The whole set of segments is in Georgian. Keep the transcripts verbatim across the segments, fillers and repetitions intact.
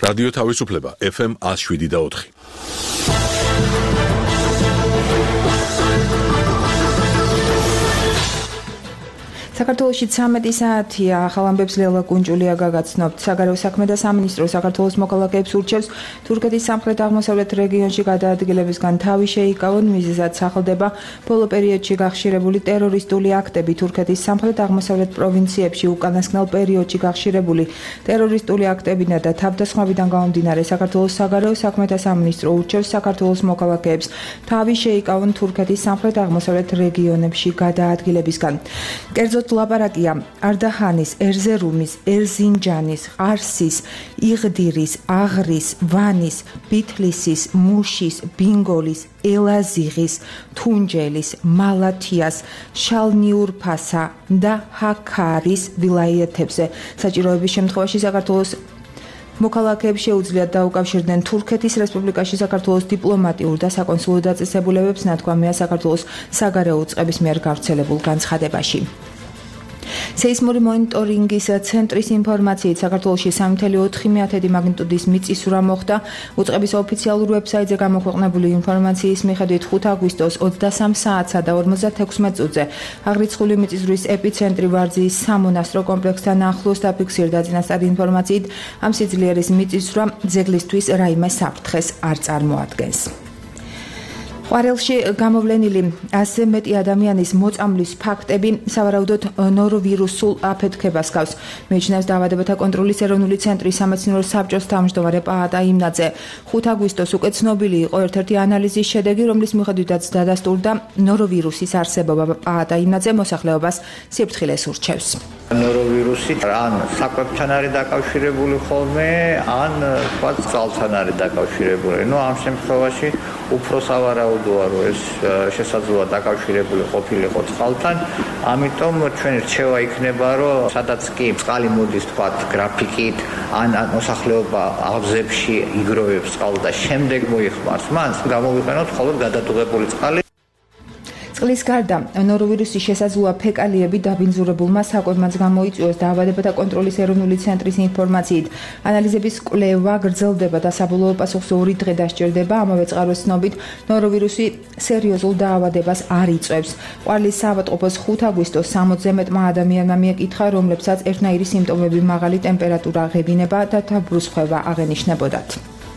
რადიო თავისუფლება ეფ ემ one oh seven და four. საქართველოში ცამეტი საათია ახალ ამბებს ლელა კუნჭულია გაგაცნობთ. საგარეო საქმეთა სამინისტრო საქართველოს მოქალაქეებს ურჩევს თურქეთის სამხრეთ-აღმოსავლეთ რეგიონში გადაადგილებისგან თავი შეიკავონ, მიზეზად სახელდება ბოლო პერიოდში გახშირებული ტერორისტული აქტები. თურქეთის სამხრეთ-აღმოსავლეთ პროვინციებში უკანასკნელ პერიოდში გახშირებული ტერორისტული აქტებიდან და თავდასხმებიდან გამომდინარე საქართველოს საგარეო საქმეთა სამინისტრო ურჩევს საქართველოს მოქალაქეებს თავი შეიკავონ თურქეთის სამხრეთ-აღმოსავლეთ რეგიონებში გადაადგილებისგან. კერძოდ ლაპარაკია არდაჰანის, ერზერუმის, ერზინჯანის, ყარსის, იღდირის, აღრის, ვანის, ბითლისის, მუშის, ბინგოლის, ელაზიღის, თუნჯელის, მალათიას, შალნიურფასა და ჰაქარის ვილაიეთებზე. საჭიროების შემთხვევაში საქართველოს მოქალაქეებს შეუძლიათ დაუკავშირდნენ თურქეთის რესპუბლიკაში საქართველოს დიპლომატიურ და საკონსულო დაწესებულებებს, ნათქვამია საქართველოს საგარეო უწყების მიერ გავრცელებულ განცხადებაში. სეისმური მონიტორინგის ცენტრის ინფორმაციით საქართველოში three point four მაგნიტუდის მიწისძვრა მოხდა. უწყების ოფიციალურ ვებსაიტზე გამოქვეყნებული ინფორმაციის მიხედვით ხუთი აგვისტოს ოცდასამ საათსა და ორმოცდათექვსმეტ წუთზე აღრიცხული მიწისძვრის ეპიცენტრი ვარძიის სამონასტრო კომპლექსთან ახლოს დაფიქსირდა. წინასწარი ინფორმაციით ამ სიძლიერის მიწისძვრა ძეგლისთვის რაიმე საფრთხეს არ წარმოადგენს. ყვარელში გამოვლენილი ასზე მეტი ადამიანის მოწამვლის ფაქტები სავარაუდოდ ნოროვირუსულ აფეთქებას გავს. მიიჩნევს დაავადებათა კონტროლის ეროვნული ცენტრის სამეცნიერო საბჭოს თავმჯდომარე პაატა იმნაძე. ხუთი აგვისტოს უკვე ცნობილი იყო ერთ-ერთი ანალიზის შედეგი, რომლის მიხედვითაც დადასტურდა ნოროვირუსის არსებობა. პაატა იმნაძე მოსახლეობას სიფრთხილეს ურჩევს. ნოროვირუსი ან საკვებთან არის დაკავშირებული ხოლმე, ან თქვა ძალთან არის დაკავშირებული. ნუ ამ შემთხვევაში უფრო სავარაუდოა, რომ ეს შესაძლოა დაკავშირებული ყოფილიყო წყალთან. ამიტომ ჩვენი რჩევა იქნება, რომ სადაც კი წყალი მოდის თქვა გრაფიკით, ან მოსახლეობა აღზებში იგროვებს წყალს და შემდეგ მოიხმარს, მას გამოვიყენოთ მხოლოდ გადადუღებული წყალი. წყლის გარდა ნოროვირუსის შესაძლოა ფეკალიები დაბინძურებულმა საკვებმაც გამოიწვიოს. დაავადებათა კონტროლის ეროვნული ცენტრის ინფორმაციით ანალიზების კვლევა გრძელდება და საბოლოო პასუხს ორი დღე დასჭირდება. ამავე წყაროს ცნობით ნოროვირუსი სერიოზულ დაავადებას არ იწვევს. ყვარლის საავადმყოფოს ხუთი აგვისტოს სამოცზე მეტმა ადამიანმა მიეკითხა, რომლებსაც ერთნაირი სიმპტომები, მაღალი ტემპერატურა, ღებინება და დაბრუსხვევა აღენიშნებოდათ.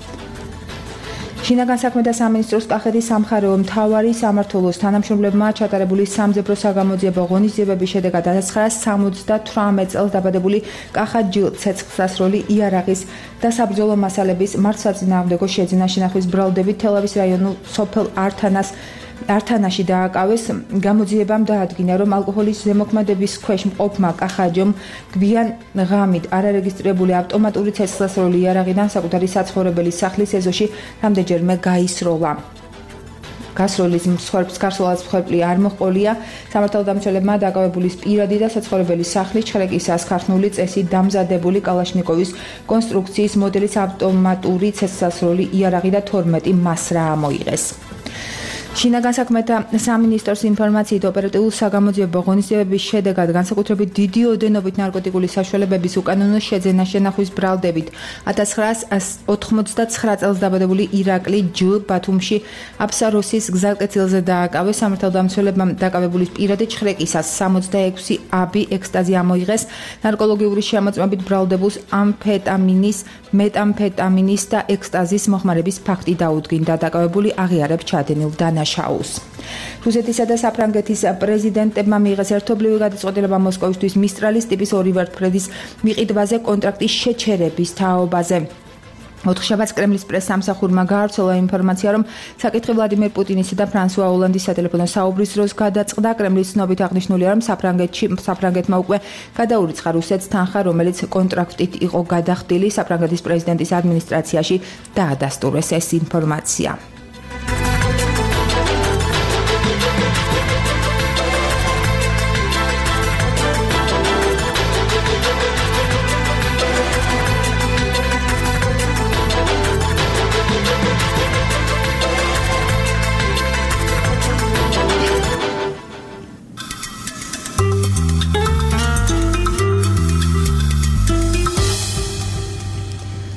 შინაგან საქმეთა სამინისტროს კახეთის სამხარეო მთავარი სამმართველოს თანამშრომლებმა ჩატარებული სამძებრო საგამოძიებო ღონისძიებების შედეგად one thousand nine hundred seventy-eight წელს დაბადებული კახა ჯილ ცეცხლსასროლი იარაღის და საბრძოლო მასალების მართლსაწინააღმდეგო შეძენა შენახვის ბრალდებით თელავის რაიონულ სოფელ ართანას ართანაში დააკავეს. გამოძიებამ დაადგინა, რომ ალკოჰოლის ზემოქმედების ქვეშ მყოფმა კახაჯომ გვიან ღამით არარეგისტრირებული ავტომატური ცეცხლსასროლი იარაღიდან საკუთარი საცხოვრებელი სახლის ეზოში რამდენჯერმე გაისროლა. გასროლის მსხვერპლს გასროლას მსხვერპლი არ მოჰყოლია. სამართალდამცველებმა დაკავებულის პირადი და საცხოვრებელი სახლის ჩხრეკისას ქართული წესით დამზადებული კალაშნიკოვის კონსტრუქციის მოდელის ავტომატური ცეცხლსასროლი იარაღი და თორმეტი მასრა ამოიღეს. შინაგან საქმეთა სამინისტროს ინფორმაციით ოპერატიულ საგამოძიებო ღონისძიებების შედეგად განსაკუთრებით დიდი ოდენობით ნარკოტიკული საშუალებების უკანონო შეძენა შენახვის ბრალდებით one thousand nine hundred ninety-nine წელს დაბადებული ირაკლი ჯ ბათუმში აფსაროსის გზატკეცილზე დააკავეს. სამართალდამცველებმა დაკავებულის პირადი ჩხრეკისას sixty-six აბი ექსტაზი ამოიღეს. ნარკოლოგიური შემოწმებით ბრალდებულს ამფეტამინის, მეტამფეტამინის და ექსტაზის მოხმარების ფაქტი დაუდგინდა. დაკავებული აღიარებს ჩადენილ დანაშაულს. რუსეთისა და საფრანგეთის პრეზიდენტებმა მიიღეს ერთობლივი გადაწყვეტილება მოსკოვისთვის მისტრალის ტიპის ორი ვერტმფრედის მიყიდვაზე კონტრაქტის შეჩერების თაობაზე. ოთხშაბათს კრემლის პრეს-სამსახურმა გაავრცელა ინფორმაცია, რომ საკითხი ვლადიმერ პუტინისა და ფრანსუა ოლანდის სატელეფონო საუბრის დროს გადაწყდა. კრემლის ცნობით აღნიშნულია, რომ საფრანგეთში საფრანგეთმა უკვე გადაურიცხა რუსეთს თანხა, რომელიც კონტრაქტით იყო გადახდილი. საფრანგეთის პრეზიდენტის ადმინისტრაციაში დაადასტურეს ეს ინფორმაცია.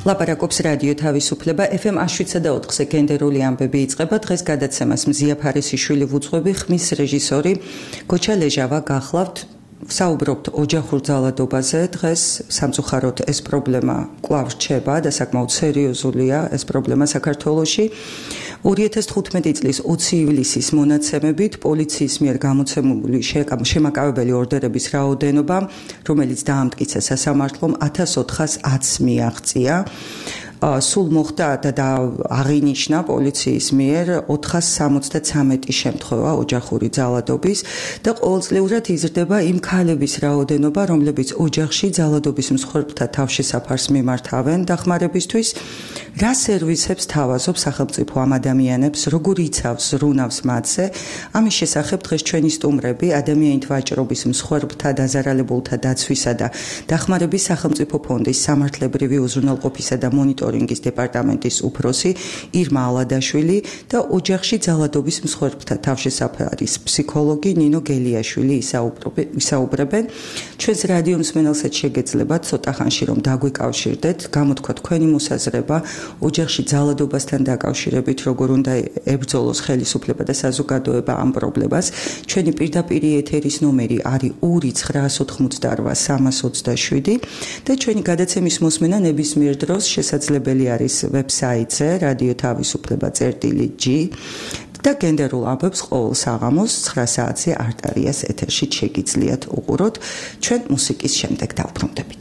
ლაპარაკობს რადიო თავისუფლება ეფ ემ one oh seven point four-ზე გენდერული ამბები იწყება. დღეს გადაცემას მზია ფარისიშვილი ვუძღვები, ხმის რეჟისორი გოჩა ლეჟავა გახლავთ. საუბრობთ ოჯახურ ძალადობაზე. დღეს სამწუხაროდ ეს პრობლემა კვლავ რჩება და საკმაოდ სერიოზულია ეს პრობლემა საქართველოში. ორი ათას თხუთმეტი წლის ოცი ივლისის მონაცემებით პოლიციის მიერ გამოცემული შემაკავებელი ორდერების რაოდენობა, რომელიც დაამტკიცა სასამართლომ ათას ოთხას ათს მიაღწია. სულ მოხდა და აღინიშნა პოლიციის მიერ ოთხას სამოცდათრამეტი შემთხვევა ოჯახური ძალადობის და ყოველწლიურად იზრდება იმ ქალების რაოდენობა, რომლებიც ოჯახში ძალადობის მსხვერპლთა თავშესაფარს მიმართავენ დახმარებისთვის. რა სერვისებს თავაზობს სახელმწიფო ამ ადამიანებს, როგორ იცავს, ზრუნავს მათზე? ამის შესახებ დღეს ჩვენი სტუმრები ადამიანით ვაჭრობის მსხვერპლთა დაზარალებულთა დაცვისა და დახმარების სახელმწიფო ფონდის სამართლებრივი უზრუნველყოფისა და მონიტორინგის დეპარტამენტის უფროსი ირმა ალადაშვილი და ოჯახში ძალადობის მსხვერპლთა თავშესაფარის ფსიქოლოგი ნინო გელიაშვილი ისაუბრებენ. ჩვენს რადიო მსმენელსაც შეგეძლებათ ცოტა ხანში რომ დაგვიკავშირდეთ, გამოთქვა თქვენი მოსაზრება ოჯახში ძალადობასთან დაკავშირებით, როგორ უნდა ებრძოლოს ხელისუფლება და საზოგადოება ამ პრობლემას. ჩვენი პირდაპირი ეთერის ნომერი არის ორი ცხრაას ოთხმოცდარვა სამას ოცდაშვიდი და ჩვენი გადაცემის მოსმენა ნებისმიერ დროს შესაძლებელი არის ვებსაიტზე რადიო თავისუფლება წერტილი ჯი და გენდერულ ამბებს ყოველ საღამოს ცხრა საათზე არტარიას ეთერში შეგიძლიათ უყუროთ. ჩვენ მუსიკის შემდეგ დავბრუნდებით.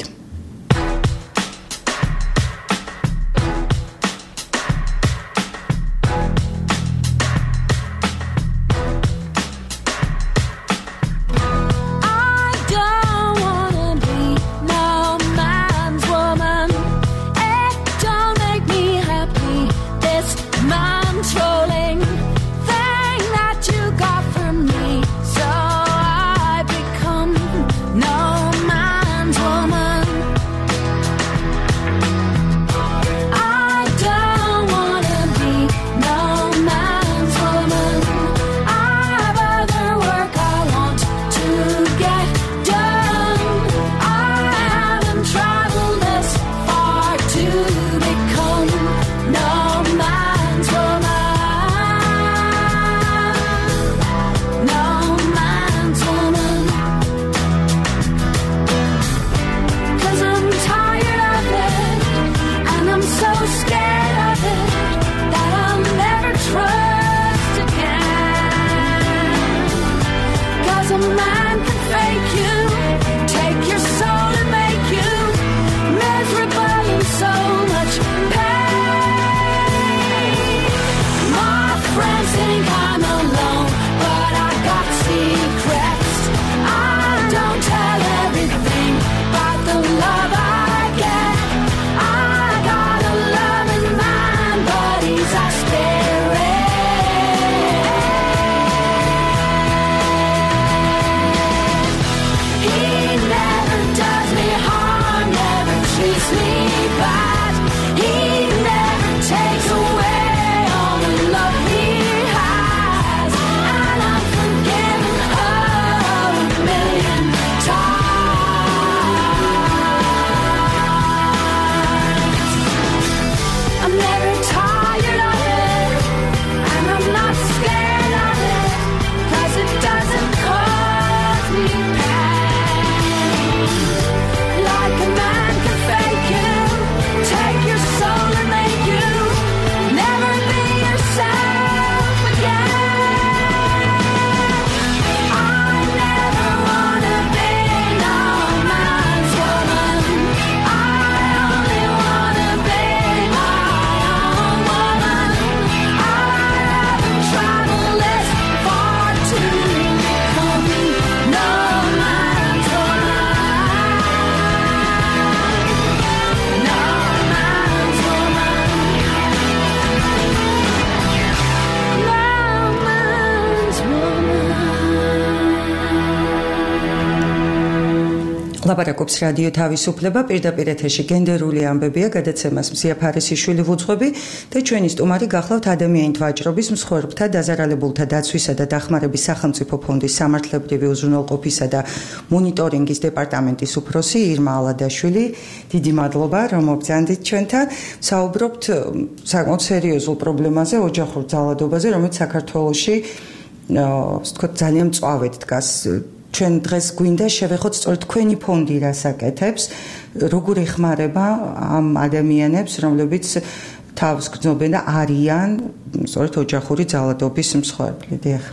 ლაპარაკობს რადიო თავისუფლება, პირდაპირ ეთერში გენდერული ამბებია, გადაცემას მზია ფარისიშვილი ვუძღვები და ჩვენი სტუმარი გახლავთ ადამიანით ვაჭრობის, მსხვერპლთა, დაზარალებულთა დაცვისა და დახმარების სახელმწიფო ფონდის სამართლებრივი უზრუნველყოფისა და მონიტორინგის დეპარტამენტის უფროსი ირმა ალადაშვილი. დიდი მადლობა, რომ მოგზანდით ჩვენთან. საუბრობთ საკმაოდ სერიოზულ პრობლემაზე, ოჯახურ ძალადობაზე, რომელიც საქართველოში, ასე ვთქვათ, ძალიან მწვავედ დგას. ჩვენ დღეს გვინდა შევეხოთ სწორედ თქვენი ფონდი რას აკეთებს, როგორ ეხმარება ამ ადამიანებს, რომლებიც თავს გრძნობენ და არიან სწორედ ოჯახური ძალადობის მსხვერპლი. დიახ.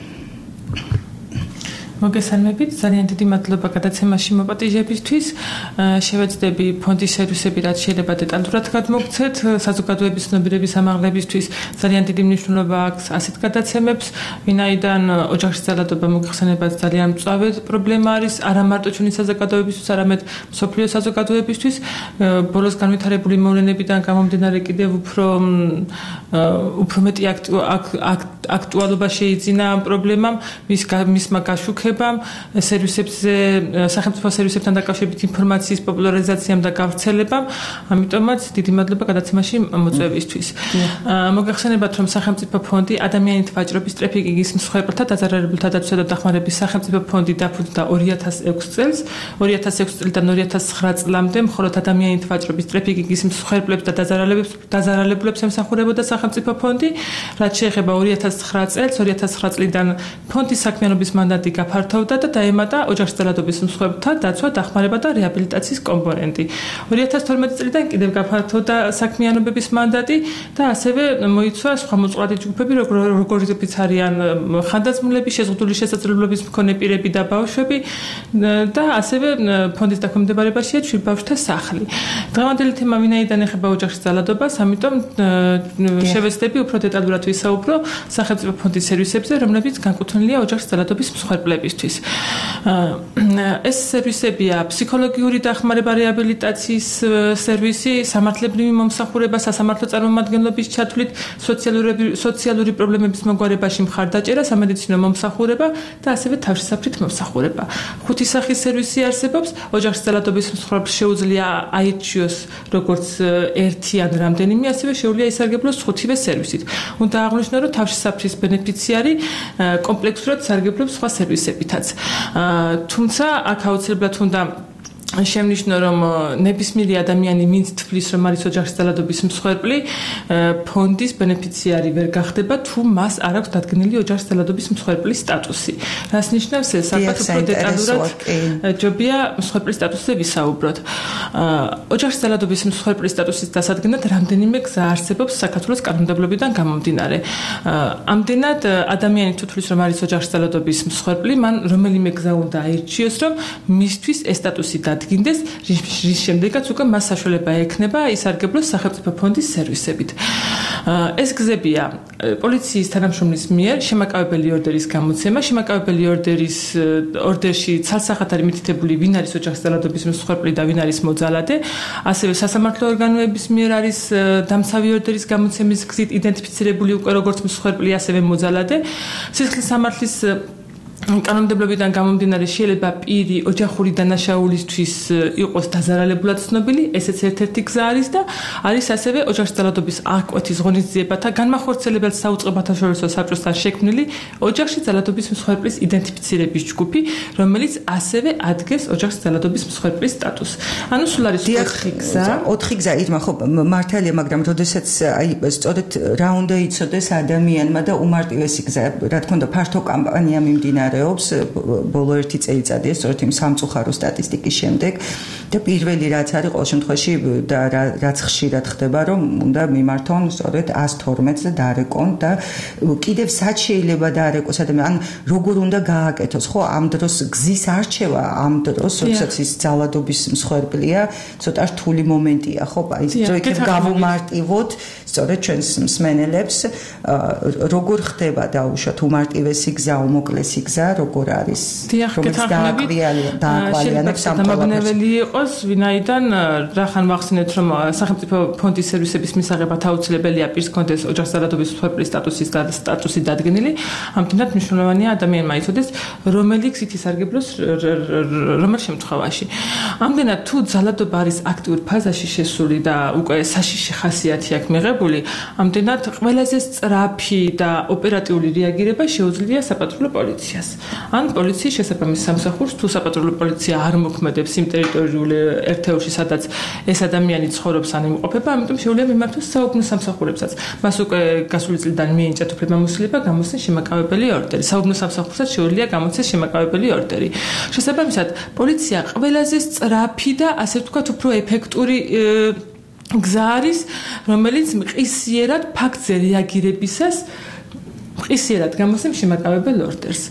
მოგესალმებით, ძალიან დიდი მადლობა გადაცემაში მოპატიჟებისთვის. შევეცდები ფონდის სერვისები რაც შეიძლება დეტალურად გადმოგცეთ. საზოგადოების ცნობიერების ამაღლებისთვის ძალიან დიდი მნიშვნელობა აქვს ასეთ გადაცემებს, ვინაიდან ოჯახში ძალადობა მოგეხსენებათ ძალიან მწვავედ პრობლემა არის, არა მარტო ჩვენი საზოგადოებისთვის, არამედ მსოფლიო საზოგადოებისთვის. ბოლოს განვითარებული მოვლენებიდან გამომდინარე კიდევ უფრო უფრო მეტი აქტუალობა შეიძინა ამ პრობლემამ, მის მისმა გაშუქებამ, სერვისებზე, სახელმწიფო სერვისებთან დაკავშირებით ინფორმაციის პოპულარიზაციამ და გავრცელებამ, ამიტომაც დიდი მადლობა გადაცემაში მოწვევისთვის. მოგეხსენებათ, რომ სახელმწიფო ფონდი ადამიანით ვაჭრობის ტრაფიკინგის მსხვერპლთა, დაზარალებულთა დაცვისა და დახმარების სახელმწიფო ფონდი დაფუძნდა ორი ათას ექვსი წელს. ორი ათას ექვსი წლიდან ორი ათას ცხრა წლამდე მხოლოდ ადამიანით ვაჭრობის ტრაფიკინგის მსხვერპლებს და დაზარალებულებს ემსახურებოდა სახელმწიფო ფონდი. რაც შეეხება ორი ათას ცხრა წელს, ორი ათას ცხრა წლიდან ფონდის საქმიანობის მანდატი გაფართოვდა და დაემატა ოჯახში ძალადობის მსხვერპლთა დაცვა, დახმარება და რეაბილიტაციის კომპონენტი. ორი ათას თორმეტი წლიდან კიდევ გაფართოვდა საქმიანობების მანდატი და ასევე მოიცვა სხვა მოწყვლადი ჯგუფები, როგორიც არიან ხანდაზმულები, შეზღუდული შესაძლებლობის მქონე პირები და ბავშვები და ასევე ფონდის დაქვემდებარებაშია ჩვირბავშვთა სახლი. დღევანდელი თემა ვინაიდან ეხება ოჯახში ძალადობას, ამიტომ შევეცდები უფრო დეტალურად ვისაუბრო სახელმწიფო ფონდის სერვისებზე, რომლებიც განკუთვნილია ოჯახში ძალადობის მსხვერპლებისთვის. ეს სერვისებია ფსიქოლოგიური დახმარება, რეაბილიტაციის სერვისი, სამართლებრივი მომსახურება, სასამართლო წარმომადგენლობის ჩათვლით, სოციალური სოციალური პრობლემების მოგვარებაში მხარდაჭერა, სამედიცინო მომსახურება და ასევე თავშესაფრით მომსახურება. ხუთი სახის სერვისი არსებობს, ოჯახში ძალადობის მსხვერპლს შეუძლია აირჩიოს როგორც ერთი ან რამდენიმე, ასევე შეუძლია ისარგებლოს ხუთივე სერვისით. უნდა აღვნიშნო, რომ თავშესაფრის ბენეფიციარი კომპლექსურად სარგებლობს სხვა სერვისებითაც. თუმცა აქ აუცილებლად უნდა შემნიშნო, რომ ნებისმიერი ადამიანი ვინც თვლის, რომ არის ოჯახში ძალადობის მსხვერპლი, ფონდის ბენეფიციარი ვერ გახდება, თუ მას არ აქვს დადგენილი ოჯახში ძალადობის მსხვერპლის სტატუსი. რას ნიშნავს ეს? ალბათ უფრო დეტალურად ჯობია მსხვერპლის სტატუსზე ვისაუბროთ. ოჯახში ძალადობის მსხვერპლის სტატუსის დასადგენად რამდენიმე გზა არსებობს საქართველოს კანონმდებლობიდან გამომდინარე. ამდენად ადამიანი თუ თვლის, რომ არის ოჯახში ძალადობის მსხვერპლი, მან რომელიმე გზა უნდა აირჩიოს, რომ მისთვის ეს სტატუსი დგინდეს, რის შემდეგაც უკვე მას საშუალება ექნება ისარგებლოს სახელმწიფო ფონდის სერვისებით. ეს გზებია პოლიციის თანამშრომლის მიერ შემაკავებელი ორდერის გამოცემა, შემაკავებელი ორდერის ორდერში ცალსახად არის მითითებული, ვინ არის ოჯახში ძალადობის მსხვერპლი და ვინ არის მოძალადე, ასევე სასამართლო ორგანოების მიერ არის დამცავი ორდერის გამოცემის გზით იდენტიფიცირებული უკვე როგორც მსხვერპლი, ასევე მოძალადე. სისხლის სამართლის კანონმდებლობიდან გამომდინარე შეიძლება პირი ოჯახური დანაშაულისთვის იყოს დაზარალებულად ცნობილი, ესეც ერთ-ერთი გზა არის და არის ასევე ოჯახში ძალადობის აღკვეთის ღონისძიებათა განმახორციელებელ საუწყებათა შორისო საბჭოსთან შექმნილი ოჯახში ძალადობის მსხვერპლის იდენტიფიცირების ჯგუფი, რომელიც ასევე ადგენს ოჯახში ძალადობის მსხვერპლის სტატუსს. ანუ სულ არის ოთხი გზა. ოთხი გზა, ირმა, ხო, მართალია, მაგრამ როდესაც აი სწორედ რა უნდა იცოდეს ადამიანმა და უმარტივესი გზა, რა თქმა უნდა, ფართო კამპანია მიმდინარეობს ბოლო ერთი წელიწადია სწორედ იმ სამწუხარო სტატისტიკის შემდეგ და პირველი რაც არის ყოველ შემთხვევაში და რაც ხშირად ხდება, რომ უნდა მიმართონ სწორედ ას თორმეტს და დარეკონ და კიდევ სად შეიძლება დაარეკოს ადამიანი, ან როგორ უნდა გააკეთოს, ხო, ამ დროს გზის არჩევა, ამ დროს როდესაც ის ძალადობის მსხვერპლია, ცოტა რთული მომენტია, ხო, აი, რომ იქ გავუმარტივოთ სწორედ ჩვენს მსმენელებს როგორ ხდება დაუშვათ უმარტივესი გზა, უმოკლესი გზა, როგორ არის? რომელიც დააყვალიანებს ამ დამაბნეველი იყოს, ვინაიდან რახან ვახსენეთ, რომ სახელმწიფო ფონდის სერვისების მისაღებად აუცილებელია პირს კონდეს ოჯახსადადობის მსხვერპლის სტატუსის სტატუსი დადგენილი, ამდენად მნიშვნელოვანია ადამიანმა იცოდეს, რომელი გზით ისარგებლოს რომელ შემთხვევაში. ამდენად თუ ძალადობა არის აქტიურ ფაზაში შესული და უკვე საშიში ხასიათი აქვს მიღებული, ამდენად ყველაზე სწრაფი და ოპერატიული რეაგირება შეუძლია საპატრულო პოლიციას. ან პოლიციის შესაბამის სამსახურს თუ საპატრულო პოლიცია არ მოქმედებს იმ ტერიტორიულ ერთეულში, სადაც ეს ადამიანი ცხოვრობს ან იმყოფება, ამიტომ შეუძლია მიმართოს საუბნო სამსახურებსაც. მას უკვე გასული წლიდან მიენიჭათ უფლებამოსილება გამოსცეს შემაკავებელი ორდერი. საუბნო სამსახურსაც შეუძლია გამოცეს შემაკავებელი ორდერი. შესაბამისად, პოლიცია ყველაზე სწრაფი და ასე ვთქვათ, უფრო ეფექტური გზა არის, რომელიც მყისიერად ფაქტზე რეაგირებისას მყისიერად გამოსცემს შემაკავებელ ორდერს.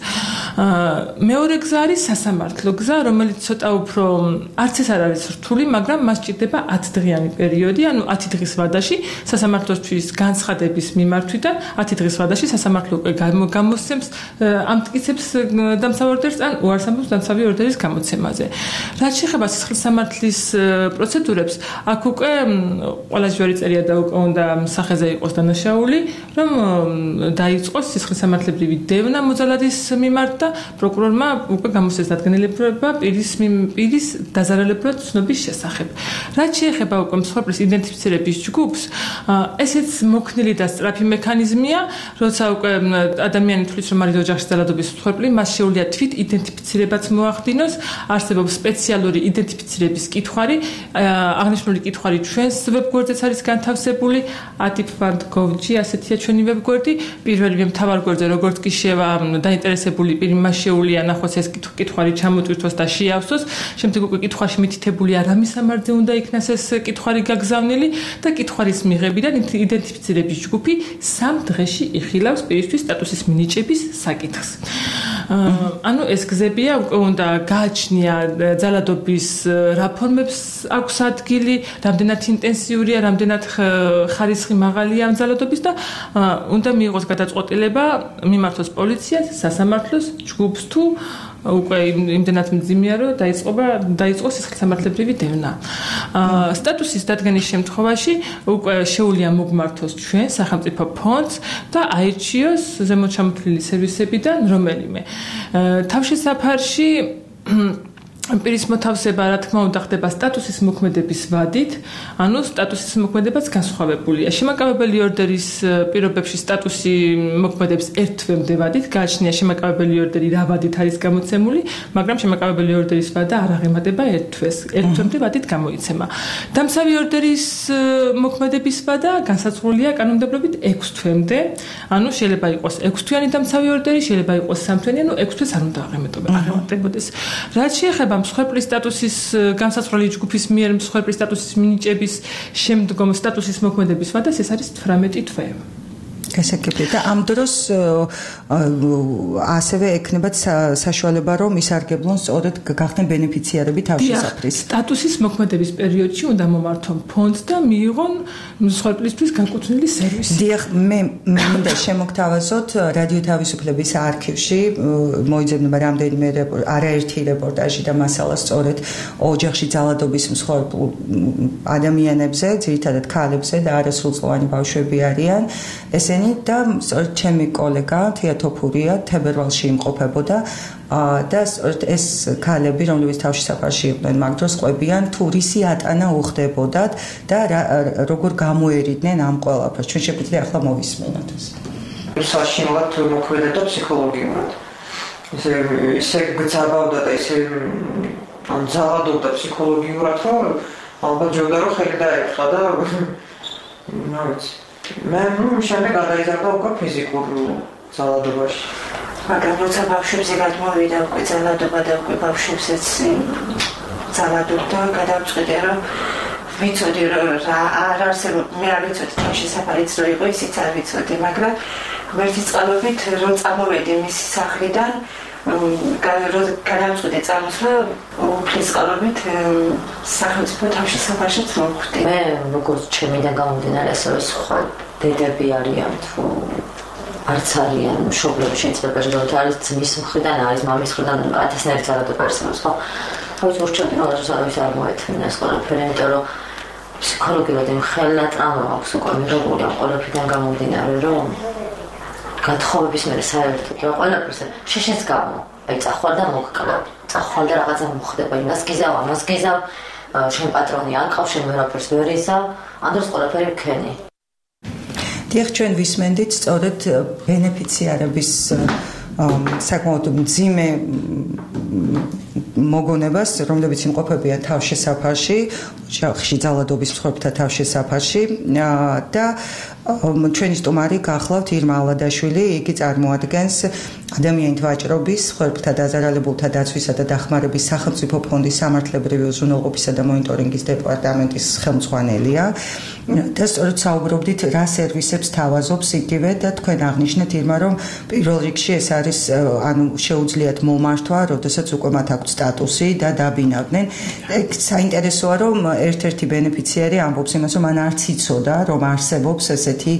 მეორე გზა არის სასამართლო გზა, რომელიც ცოტა უფრო არც ეს არ არის რთული, მაგრამ მას ჭირდება ათდღიანი პერიოდი, ანუ ათი დღის ვადაში სასამართლოსთვის განცხადების მიმართვიდან ათი დღის ვადაში სასამართლო უკვე გამოსცემს ამტკიცებს დამცავ ორდერს ან უარს ამბობს დამცავი ორდერის გამოცემაზე. რაც შეეხება სისხლის სამართლის პროცედურებს, აქ უკვე ყველაზე ჯვარი წერია და უკვე უნდა სახეზე იყოს დანაშაული, რომ დაიწყოს სისხლის სამართლებრივი დევნა მოძალადის მიმართ და პროკურორმა უკვე გამოსცეს დადგენილება პირის პირის დაზარალებულად ცნობის შესახებ. რაც შეეხება უკვე მსხვერპლის იდენტიფიცირების ჯგუფს, ესეც მოქნილი და სწრაფი მექანიზმია, როცა უკვე ადამიანი თვლის, რომ არის ოჯახში ძალადობის მსხვერპლი, მას შეუძლია თვით იდენტიფიცირებაც მოახდინოს, არსებობს სპეციალური იდენტიფიცირების კითხვარი, აღნიშნული კითხვარი ჩვენს ვებგვერდზეც არის განთავსებული, ატიფ.gov dot g ასეთია ჩვენი ვებგვერდი, პირველივე მთავარ გვერდზე როგორც კი შევა დაინტერესებული პირი მას შეუძლია ნახოს ეს კითხვარი ჩამოტვირთოს და შეავსოს, შემდეგ უკვე კითხვაში მითითებულია რა მისამართზე უნდა იქნას ეს კითხვარი გაგზავნილი და კითხვარის მიღებიდან იდენტიფიცირების ჯგუფი სამ დღეში იხილავს პირისთვის სტატუსის მინიჭების საკითხს. ანუ ეს გზებია, უკვე უნდა გააჩნია ძალადობის რა ფორმებს აქვს ადგილი, რამდენად ინტენსიურია, რამდენად ხარისხი მაღალია ამ ძალადობის და უნდა მიიღოს გადაწყვეტილება მიმართოს პოლიციას, სასამართლოს, ჯგუფს თუ უკვე იმდენად მძიმეა, რომ დაიწყობა დაიწყოს სისხლის სამართლებრივი დევნა. სტატუსის დადგენის შემთხვევაში უკვე შეუძლია მოგმართოს ჩვენ სახელმწიფო ფონდს და აირჩიოს ზემოჩამოთვლილი სერვისებიდან რომელიმე. თავშესაფარში პირის მოთავსება, რა თქმა უნდა, ხდება სტატუსის მოქმედების ვადით, ანუ სტატუსის მოქმედებაც განსხვავებულია. შემაკავებელი ორდერის პირობებში სტატუსი მოქმედებს ერთ თვემდე ვადით, გააჩნია შემაკავებელი ორდერი რა ვადით არის გამოცემული, მაგრამ შემაკავებელი ორდერის ვადა არ აღემატება ერთ თვეს, ერთ თვემდე ვადით გამოიცემა. დამცავი ორდერის მოქმედების ვადა განსაზღვრულია კანონმდებლობით ექვს თვემდე, ანუ შეიძლება იყოს ექვს თვიანი დამცავი ორდერი, შეიძლება იყოს სამ თვიანი, ანუ ექვს თვეს არ უნდა აღემატებოდეს. რაც შეეხება მსხვერპლის სტატუსის განსაზღვრელი ჯგუფის მიერ მსხვერპლის სტატუსის მინიჭების შემდგომ სტატუსის მოქმედების ვადას ეს არის თვრამეტი თვე. გასაგებია და ამ დროს ასევე ექნებათ საშუალება, რომ ისარგებლონ სწორედ გახდნენ ბენეფიციარები თავშესაფრის. სტატუსის მოქმედების პერიოდში უნდა მომართონ ფონდს და მიიღონ მსხვერპლისთვის განკუთვნილი სერვისი. დიახ, მე მინდა შემოგთავაზოთ რადიო თავისუფლების არქივში მოიძებნება რამდენიმე არაერთი რეპორტაჟი და მასალა სწორედ ოჯახში ძალადობის მსხვერპლ ადამიანებზე, ძირითადად ქალებზე და არასრულწლოვანი ბავშვები არიან. ესენი და ჩემი კოლეგა თია თოფურია თებერვალში იმყოფებოდა და ეს ქალები, რომლებიც თავშესაფარში იყვნენ, მაგ დროს ყვებიან თუ რისი ატანა უხდებოდათ და როგორ გამოერიდნენ ამ ყველაფერს. ჩვენ შეგვიძლია ახლა მოვისმენოთ ეს. საშინლად მოქმედებდა ფსიქოლოგიურად. ესე ესე გძაბავდა და ესე ან ძალადობდა ფსიქოლოგიურად, რომ ალბათ ჯობდა რომ ხელი დაეწყო და ნუ მე შემდეგ გადაიზარდა უკვე ფიზიკურ ძალადობაში. მაგრამ როცა ბავშვებზე გადმოვიდა უკვე ძალადობა და უკვე ბავშვებსაც ძალადობდა, გადავწყვიტე რომ ვიცოდი რომ არ არსებობს, მე არ ვიცოდი თავშესაფარიც რო იყო, ისიც არ ვიცოდი, მაგრამ ღმერთის წყალობით რომ წამოვედი მისი სახლიდან, გადავწყვიტე წამოსვლა უფლის წყალობით სახელმწიფო თავშესაფარშიც მოვხვდი. მე როგორც ჩემიდან გამომდინარე ასევე სხვა დედები არიან თუ არც არიან მშობლები შეიძლება რომ არის ძმის მხრიდან არის მამის მხრიდან ათასნაირი ძალადობა არსებობს ხო? თავის მორჩები რაღაც არავის არ მოეთმინა ეს ყველაფერი იმიტომ რომ ფსიქოლოგიურად იმ ხელა ტრავმა აქვს უკვე მიღებული ამ ყველაფრიდან გამომდინარე რომ გათხოვების მერე საერთოდ რა ყველაფერს შეშეც გამო აი წახვალ და მოგკლა წახვალ და რაღაცა მოხდება იმას გიზავ ამას გიზავ შენ პატრონი არ ყავს შენ ვერაფერს ვერ იზავ ამ დროს ყველაფერი მქენი დიახ ჩვენ ვისმენდით სწორედ ბენეფიციარების საკმაოდ მძიმე მოგონებას, რომლებიც იმყოფებიან თავშესაფარში, ოჯახში ძალადობის მსხვერპლთა თავშესაფარში და ჩვენი სტუმარი გახლავთ ირმა ალადაშვილი, იგი წარმოადგენს ადამიანით ვაჭრობის, მსხვერპლთა დაზარალებულთა დაცვისა და დახმარების სახელმწიფო ფონდის სამართლებრივი უზრუნველყოფისა და მონიტორინგის დეპარტამენტის ხელმძღვანელია და სწორედ საუბრობდით რა სერვისებს თავაზობს იგივე და თქვენ აღნიშნეთ ირმა რომ პირველ რიგში ეს არის ანუ შეუძლიათ მომართვა, როდესაც უკვე მათ აქვთ სტატუსი და დაბინავდნენ. საინტერესოა რომ ერთ-ერთი ბენეფიციარი ამბობს იმას რომ მან არც იცოდა რომ არსებობს ესეთი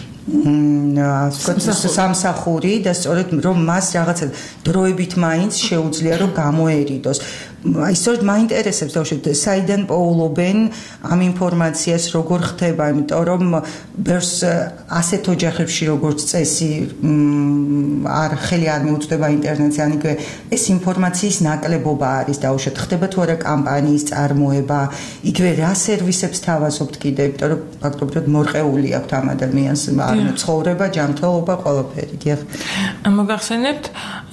სამსახური და სწორედ რომ მას რაღაცა დროებით მაინც შეუძლია რომ გამოერიდოს. აი სწორედ მაინტერესებს დავუშვით საიდან პოულობენ ამ ინფორმაციას როგორ ხდება იმიტომ რომ ბევრს ასეთ ოჯახებში როგორც წესი არ ხელი არ მიუწვდება ინტერნეტზე ან იქვე ეს ინფორმაციის ნაკლებობა არის დავუშვით ხდება თუ არა კამპანიის წარმოება იქვე რა სერვისებს თავაზობთ კიდე იმიტომ რომ ფაქტობრივად მორყეული აქვს ამ ადამიანს არ ცხოვრება ჯანმრთელობა ყველაფერი დიახ მოგახსენებთ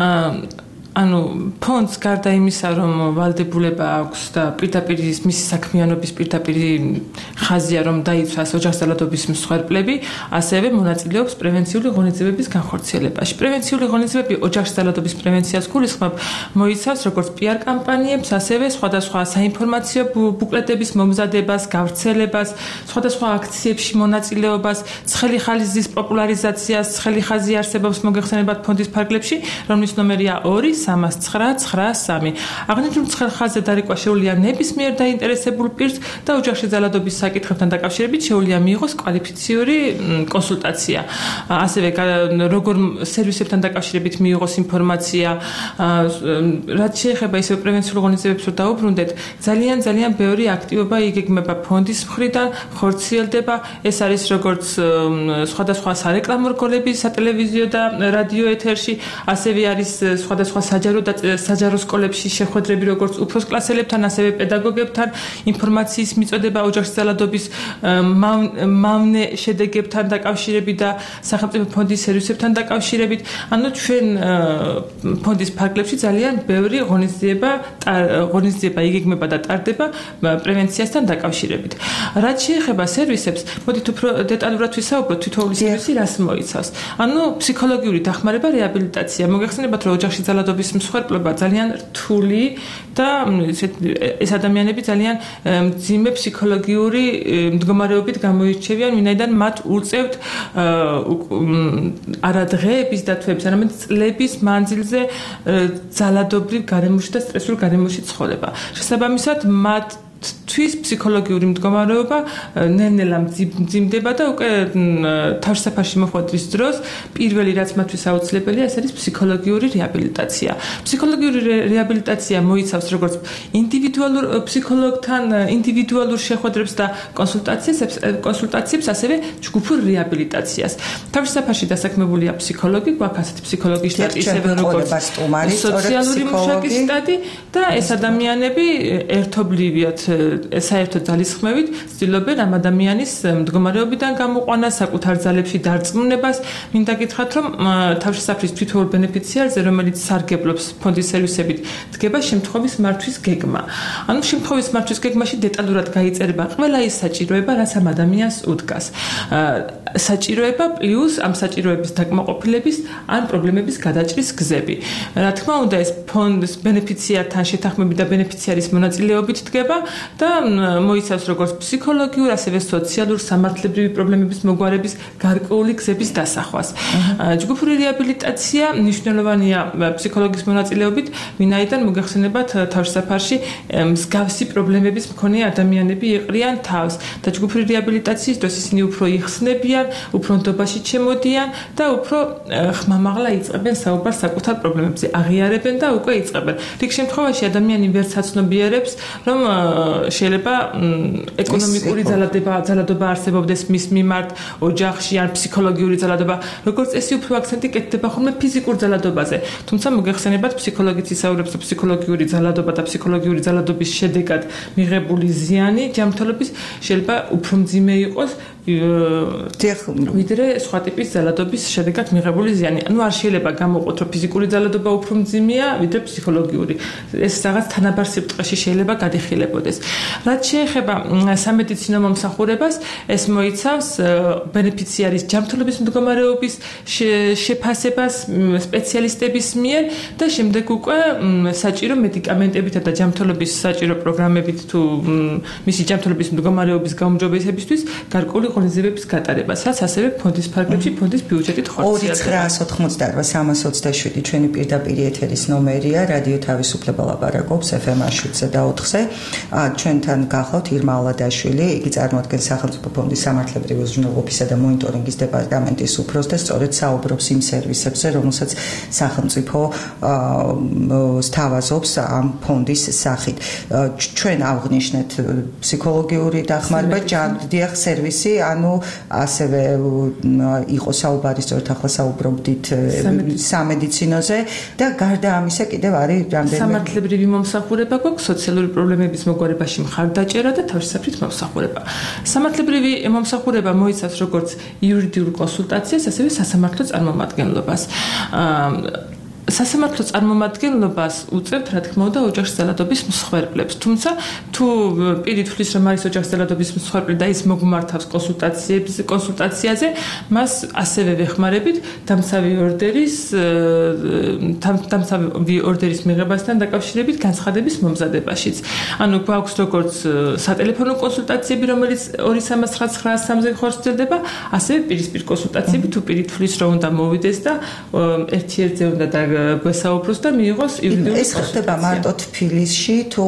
ანუ ფონდს გარდა იმისა რომ ვალდებულება აქვს და პირდაპირ მისი საქმიანობის პირდაპირ ხაზია რომ დაიცვას ოჯახზალადობის მსხვერპლები, ასევე მონაწილეობს პრევენციული ღონისძიებების განხორციელებაში. პრევენციული ღონისძიებები ოჯახზალადობის პრევენციას გულისხმობ მოიცავს როგორც პიარ კამპანიებს, ასევე სხვადასხვა საინფორმაციო ბუკლეტების მომზადებას, გავრცელებას, სხვადასხვა აქციებში მონაწილეობას, ცხელი ხაზის პოპულარიზაციას, ცხელი ხაზი არსებობს მოგეხსენებათ ფონდის ფარგლებში, რომლის ნომერია ორი სამას ცხრა ცხრა სამი. აღნიშნულ ცხელ ხაზზე დარეკვა შეუძლია ნებისმიერ დაინტერესებულ პირს და ოჯახში ძალადობის საკითხებთან დაკავშირებით შეუძლია მიიღოს კვალიფიციური კონსულტაცია. ასევე როგორ სერვისებთან დაკავშირებით მიიღოს ინფორმაცია, რაც შეეხება ისევ პრევენციულ ღონისძიებებს რომ დაუბრუნდეთ, ძალიან ძალიან ბევრი აქტივობა იგეგმება ფონდის მხრიდან, ხორციელდება. ეს არის როგორც სხვადასხვა სარეკლამო რგოლები სატელევიზიო და რადიო ეთერში, ასევე არის სხვადასხვა საჯარო და საჯარო სკოლებში შეხვედრები როგორც უფროს კლასელებთან, ასევე პედაგოგებთან, ინფორმაციის მიწოდება ოჯახში ძალადობის მავნე შედეგებთან დაკავშირებით და სახელმწიფო ფონდის სერვისებთან დაკავშირებით. ანუ ჩვენ ფონდის ფარგლებში ძალიან ბევრი ღონისძიება ღონისძიება იგეგმება და ტარდება პრევენციასთან დაკავშირებით. რაც შეეხება სერვისებს, მოდით უფრო დეტალურად ვისაუბროთ თითოეული სერვისი რას მოიცავს. ანუ ფსიქოლოგიური დახმარება, რეაბილიტაცია. მოგეხსენებათ რომ ოჯახში ძალადობის მსხვერპლობა ძალიან რთული და ეს ადამიანები ძალიან მძიმე ფსიქოლოგიური მდგომარეობით გამოირჩევიან, ვინაიდან მათ უწევთ არა დღეების დათვების, არამედ წლების მანძილზე ძალადობრივ გარემოში და სტრესულ გარემოში ცხოვრება. შესაბამისად, მათ თვის ფსიქოლოგიური მდგომარეობა ნელ-ნელა მძიმდება და უკვე თავშესაფარში მოხვედრის დროს პირველი რაც მათთვის აუცილებელია ეს არის ფსიქოლოგიური რეაბილიტაცია. ფსიქოლოგიური რეაბილიტაცია მოიცავს როგორც ინდივიდუალურ ფსიქოლოგთან ინდივიდუალურ შეხვედრებს და კონსულტაციებს, კონსულტაციებს, ასევე ჯგუფურ რეაბილიტაციას. თავშესაფარში დასაქმებულია ფსიქოლოგი, გვაქვს ასეთი ფსიქოლოგის შტატი, ისევე როგორც სოციალური მუშაკის შტატი და ეს ადამიანები ერთობლივად საერთოდ ძალისხმევით ცდილობენ ამ ადამიანის მდგომარეობიდან გამოყვანას, საკუთარ ძალებში დარწმუნებას. მინდა გითხრათ, რომ თავშესაფრის თითოეულ ბენეფიციარზე, რომელიც სარგებლობს ფონდის სერვისებით, დგება შემთხვევის მართვის გეგმა. ანუ შემთხვევის მართვის გეგმაში დეტალურად გაიწერება ყველა ის საჭიროება, რაც ამ ადამიანს უდგას. საჭიროება პლუს ამ საჭიროების დაკმაყოფილების ან პრობლემების გადაჭრის გზები. რა თქმა უნდა, ეს ფონდის ბენეფიციართან შეთანხმებით და ბენეფიციარის მონაწილეობით დგება და მოიცავს როგორც ფსიქოლოგიურ, ასევე სოციალურ სამართლებრივი პრობლემების მოგვარების გარკვეული გზების დასახვას. ჯგუფური რეაბილიტაცია მნიშვნელოვანია ფსიქოლოგის მონაწილეობით, ვინაიდან მოგეხსენებათ თავშესაფარში მსგავსი პრობლემების მქონე ადამიანები იყრიან თავს და ჯგუფური რეაბილიტაციის დროს ისინი უფრო იხსნებიან, უფრო ნდობაში ჩემოდიან და უფრო ხმამაღლა იწყებენ საუბარს საკუთარ პრობლემებზე, აღიარებენ და უკვე იწყებენ. რიგ შემთხვევაში ადამიანი ვერ საცნობიერებს, რომ შეიძლება ეკონომიკური ძალადობა, ძალადობა არსებობდეს მის მიმართ ოჯახში ან ფსიქოლოგიური ძალადობა, როგორც წესი უფრო აქცენტი კეთდება ხოლმე ფიზიკურ ძალადობაზე. თუმცა მოგეხსენებათ ფსიქოლოგიც ისაუბრებს, რომ ფსიქოლოგიური ძალადობა და ფსიქოლოგიური ძალადობის შედეგად მიღებული ზიანი ჯანმრთელობის შეიძლება უფრო მძიმე იყოს ვიდრე სხვა ტიპის ძალადობის შედეგად მიღებული ზიანი. ანუ არ შეიძლება გამოყოთ, რომ ფიზიკური ძალადობა უფრო მძიმეა ვიდრე ფსიქოლოგიური. ეს რაღაც თანაბარ სიბრტყეში შეიძლება გადიხილებოდეს. რაც შეეხება სამედიცინო მომსახურებას, ეს მოიცავს ბენეფიციარის ჯანმრთელობის მდგომარეობის შეფასებას სპეციალისტების მიერ და შემდეგ უკვე საჭირო მედიკამენტებითა და ჯანმრთელობის საჭირო პროგრამებით თუ მისი ჯანმრთელობის მდგომარეობის გაუმჯობესებისთვის გარკვეული ღონისძიებების გატარებას, რაც ასევე ფონდის ფარგლებში ფონდის ბიუჯეტით ხორციელდება. ორი ცხრაას ოცდაოთხმოცდაოთხ სამას ოცდაშვიდი ჩვენი პირდაპირ ეთერის ნომერია, რადიო თავისუფლება ლაპარაკობს ეფ ემ შვიდსა და ოთხზე. ჩვენთან გახლავთ ირმა ალადაშვილი, იგი წარმოადგენს სახელმწიფო ფონდის სამართლებრივი უზრუნველყოფისა და მონიტორინგის დეპარტამენტის უფროსს და სწორედ საუბრობს იმ სერვისებზე, რომელსაც სახელმწიფო სთავაზობს ამ ფონდის სახით. ჩვენ ავღნიშნეთ ფსიქოლოგიური დახმარება, ჯანდიახ სერვისი, ანუ ასევე იყო საუბარი სწორედ ახლა საუბრობდით სამედიცინოზე და გარდა ამისა კიდევ არის რამდენიმე სამართლებრივი მომსახურება გვაქვს, სოციალური პრობლემების მოგვარებაში მხარდაჭერა და თავშესაფრით მომსახურება. სამართლებრივი მომსახურება მოიცავს როგორც იურიდიულ კონსულტაციას, ასევე სასამართლო წარმომადგენლობას. სასამართლო წარმომადგენლობას უწევთ, რა თქმა უნდა, ოჯახის ძალადობის მსხვერპლებს. თუმცა, თუ პირი თვლის, რომ არის ოჯახის ძალადობის მსხვერპლი და ის მოგმართავს კონსულტაციებზე, კონსულტაციაზე, მას ასევე ვეხმარებით დამცავი ორდერის დამცავი ორდერის მიღებასთან დაკავშირებით განცხადების მომზადებაშიც. ანუ გვაქვს როგორც სატელეფონო კონსულტაციები, რომელიც ორი სამას ცხრაას სამზე ხორციელდება, ასევე პირისპირ კონსულტაციები, თუ პირი თვლის, რომ უნდა მოვიდეს და ერთი ერთზე უნდა და გვესაუბროს და მიიღოს იურიდიული ეს ხდება მარტო თბილისში თუ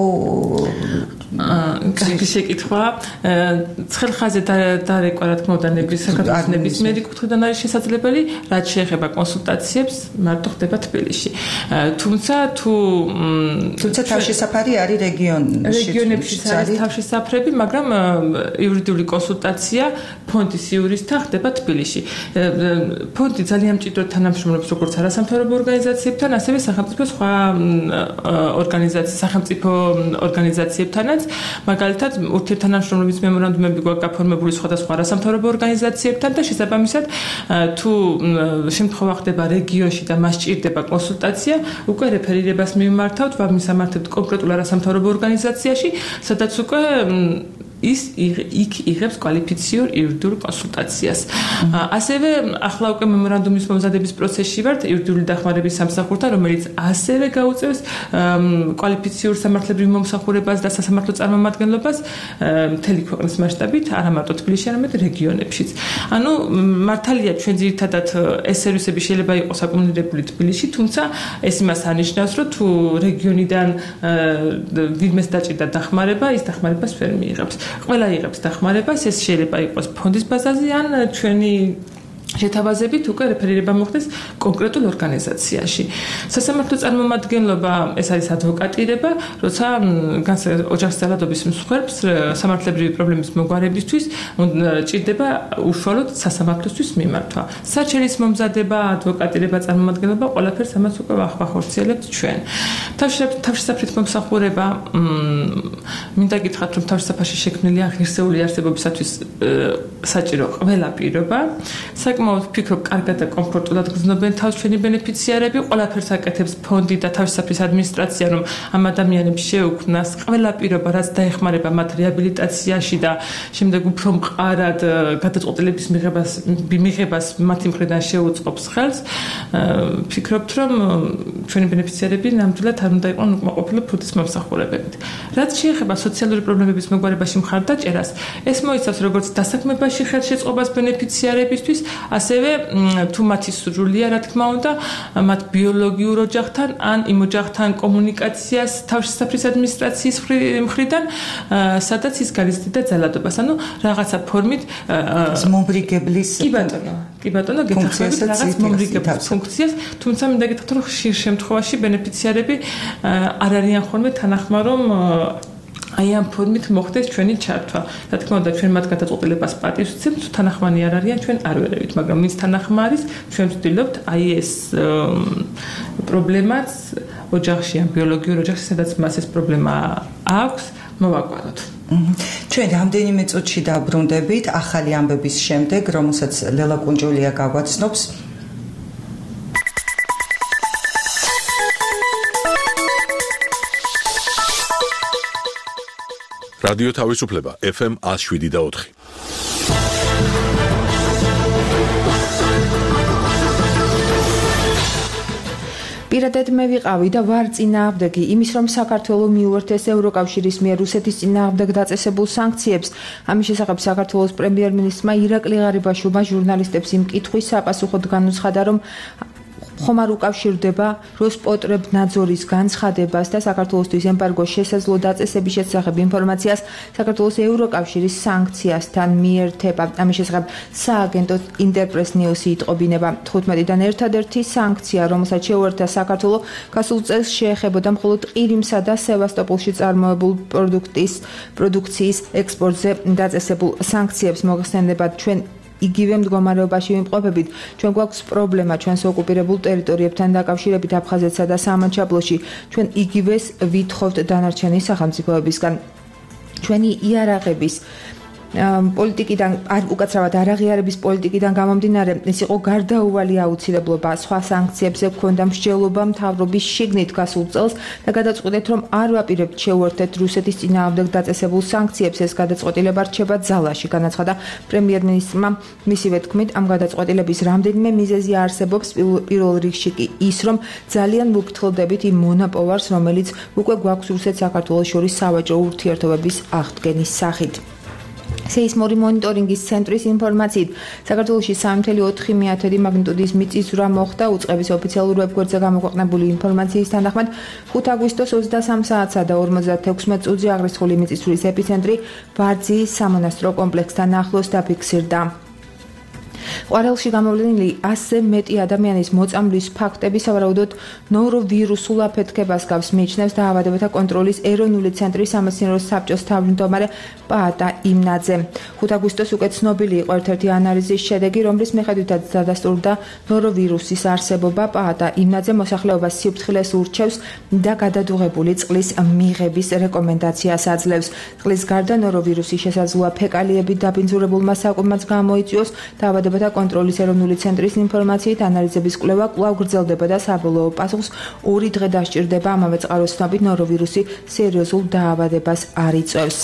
კარგი შეკითხვა. ცხელხაზე დარეკვა რა თქმა უნდა ნების საქართველოს ნებისმიერი კუთხიდან არის შესაძლებელი, რაც შეეხება კონსულტაციებს მარტო ხდება თბილისში. თუმცა თუ თუმცა თავშესაფარი არის რეგიონში. რეგიონებში არის თავშესაფრები, მაგრამ იურიდიული კონსულტაცია ფონდის იურისტთან ხდება თბილისში. ფონდი ძალიან მჭიდროდ თანამშრომლობს როგორც არასამთავრობო ორგანიზაციებთან, ასევე სახელმწიფო სხვა ორგანიზაციებთან, სახელმწიფო ორგანიზაციებთანაც. მაგალითად, ურთიერთთანამშრომლობის მემორანდუმები გვაქვს გაფორმებული სხვადასხვა არასამთავრობო ორგანიზაციებთან და შესაბამისად, თუ შემთხვევა ხდება რეგიონში და მას ჭირდება კონსულტაცია, უკვე რეფერირებას მიმართავთ, ვამისამართებთ კონკრეტულ არასამთავრობო ორგანიზაციაში, სადაც უკვე ის იქ იღებს კვალიფიციურ იურიდიულ კონსულტაციას. ასევე ახლა უკვე მემორანდუმის მომზადების პროცესში ვართ იურიდიული დახმარების სამსახურთან, რომელიც ასევე გაუწევს კვალიფიციურ სამართლებრივ მომსახურებას და სასამართლო წარმომადგენლობას მთელი ქვეყნის მასშტაბით, არა მარტო თბილისში, არამედ რეგიონებშიც. ანუ მართალია ჩვენ ძირითადად ეს სერვისები შეიძლება იყოს აკუმულირებული თბილისში, თუმცა ეს იმას ანიშნავს, რომ თუ რეგიონიდან ვინმეს დაჭირდა დახმარება, ის დახმარებას ვერ მიიღებს. ყველა იღებს დახმარებას, ეს შეიძლება იყოს ფონდის ბაზაზე ან ჩვენი შეთავაზებით უკვე რეფერირება მოხდეს კონკრეტულ ორგანიზაციაში. სასამართლო წარმომადგენლობა ეს არის ადვოკატირება, როცა ოჯახის ძალადობის მსხვერპლს სამართლებრივი პრობლემის მოგვარებისთვის ჭირდება უშუალოდ სასამართლოსთვის მიმართვა. საჩელის მომზადება, ადვოკატირება, წარმომადგენლობა, ყველაფერს ამას უკვე ვახორციელებთ ჩვენ. თავშესაფრით მომსახურება, მინდა გითხრათ, რომ თავშესაფარში შექმნილია ღირსეული არსებობისათვის საჭირო ყველა პირობა. საკმაოდ ვფიქრობ, კარგად და კომფორტულად გრძნობენ თავს ჩვენი ბენეფიციარები, ყველაფერს აკეთებს ფონდი და თავისუფლის ადმინისტრაცია, რომ ამ ადამიანებს შეუქმნას ყველა პირობა, რაც დაეხმარება მათ რეაბილიტაციაში და შემდეგ უფრო მყარად გადაწყვეტილების მიღებას მიღებას მათი მხრიდან შეუწყობს ხელს. ვფიქრობთ, რომ ჩვენი ბენეფიციარები ნამდვილად არ უნდა იყვნენ უკმაყოფილო ფუძის მომსახურებებით. რაც შეეხება სოციალური პრობლემების მოგვარებაში მხარდაჭერას, ეს მოიცავს როგორც დასაქმებაში ხელშეწყობას ბენეფიციარებისთვის, ასევე თუ მათი სურვილია, რა თქმა უნდა, მათ ბიოლოგიურ ოჯახთან ან იმ ოჯახთან კომუნიკაციას თავშესაფრის ადმინისტრაციის მხრიდან, სადაც ის განიცდიდა ძალადობას. ანუ რაღაცა ფორმით მომრიგებლის კი ბატონო, კი ბატონო, გეთახმებით რაღაც მომრიგებლის ფუნქციას, თუმცა მინდა გითხრათ, რომ ხშირ შემთხვევაში ბენეფიციარები არ არიან ხოლმე თანახმა, რომ აი ამ ფორმით მოხდეს ჩვენი ჩართვა. რა თქმა უნდა, ჩვენ მათ გადაწყვეტილებას პატივს ვცემთ, თუ თანახმანი არ არიან, ჩვენ არ ვერევით, მაგრამ ვინც თანახმა არის, ჩვენ ვცდილობთ აი ეს პრობლემაც ოჯახში, ან ბიოლოგიურ ოჯახში, სადაც მას ეს პრობლემა აქვს, მოვაკვიროთ. ჩვენ რამდენიმე წუთში დაბრუნდებით ახალი ამბების შემდეგ, რომელსაც ლელა კუნჯულია გაგვაცნობს. რადიო თავისუფლება ეფ ემ one oh seven და four. პირადად მე ვიყავი და ვარ წინააღმდეგი იმის, რომ საქართველოს მიუერთდეს ევროკავშირის მიერ რუსეთის წინააღმდეგ დაწესებულ სანქციებს. ამის შესახებ საქართველოს პრემიერ-მინისტრმა ირაკლი ღარიბაშვილმა ჟურნალისტებს იმ კითხვის საპასუხოდ განუცხადა, რომ ხომ არ უკავშირდება როსპოტრებნაძორის განცხადებას და საქართველოსთვის ემბარგოს შესაძლო დაწესების შესახებ ინფორმაციას საქართველოს ევროკავშირის სანქციასთან მიერთება. ამის შესახებ სააგენტო ინტერპრეს ნიუსი იტყობინება. თხუთმეტიდან ერთადერთი სანქცია, რომელსაც შეუერთდა საქართველო, გასულ წელს შეეხებოდა მხოლოდ ყირიმსა და სევასტოპოლში წარმოებულ პროდუქტის პროდუქციის ექსპორტზე დაწესებულ სანქციებს. მოგხსენებათ, ჩვენ იგივე მდგომარეობაში ვიმყოფებით. ჩვენ გვაქვს პრობლემა ჩვენს ოკუპირებულ ტერიტორიებთან დაკავშირებით აფხაზეთსა და სამანჩაბლოში. ჩვენ იგივეს ვითხოვთ დანარჩენი სახელმწიფოებისგან. ჩვენი იარაღების პოლიტიკიდან არ უკაცრავად არაღიარების პოლიტიკიდან გამომდინარე, ეს იყო გარდაუვალი აუცილებლობა. სხვა სანქციებზე გვქონდა მსჯელობა მთავრობის შიგნით გასულ წელს და გადაწყვეტეთ, რომ არ ვაპირებთ შეუერთდეთ რუსეთის წინააღმდეგ დაწესებულ სანქციებს. ეს გადაწყვეტილება რჩება ძალაში, განაცხადა პრემიერ-მინისტრმა. მისივე თქმით, ამ გადაწყვეტილების რამდენიმე მიზეზი არსებობს. პირველ რიგში კი ის, რომ ძალიან მოფრთხილდებით იმ მონაპოვარს, რომელიც უკვე გვაქვს რუსეთ-საქართველოს შორის სავაჭრო ურთიერთობების აღდგენის სახით. სეისმური მონიტორინგის ცენტრის ინფორმაციით, საქართველოში three point four მაგნიტუდის მიწისძვრა მოხდა. უწყების ოფიციალურ ვებგვერდზე გამოქვეყნებული ინფორმაციის თანახმად, ხუთი აგვისტოს ოცდასამ საათსა და ორმოცდათექვსმეტ წუთზე აღრიცხული მიწისძვრის ეპიცენტრი ვარძიის სამონასტრო კომპლექსთან ახლოს დაფიქსირდა. ყვარელში გამოვლენილი ასზე მეტი ადამიანის მოწამვლის ფაქტები სავარაუდოდ ნოვროვირუსულ აფეთქებას გავს, მიიჩნევს დაავადებათა კონტროლის ეროვნული ცენტრის სამეცნიერო საბჭოს თავმჯდომარე პაატა იმნაძე. ხუთი აგვისტოს უკვე ცნობილი იყო ერთ-ერთი ანალიზის შედეგი, რომლის მიხედვითაც დადასტურდა ნოვროვირუსის არსებობა. პაატა იმნაძე მოსახლეობას სიფრთხილეს ურჩევს და გადადუღებული წყლის მიღების რეკომენდაციას აძლევს. წყლის გარდა ნოვროვირუსის შესაძლოა ფეკალიებით დაბინძურებულმა საკვებმაც გამოიწვიოს. დაავადებათა კონტროლის ეროვნული ცენტრის ინფორმაციით, ანალიზების კვლევა კვლავ გრძელდება და საბოლოო პასუხს ორი დღე დასჭირდება. ამავე წყაროს ცნობით, ნოვროვირუსი სერიოზულ დაავადებას არ იწვევს.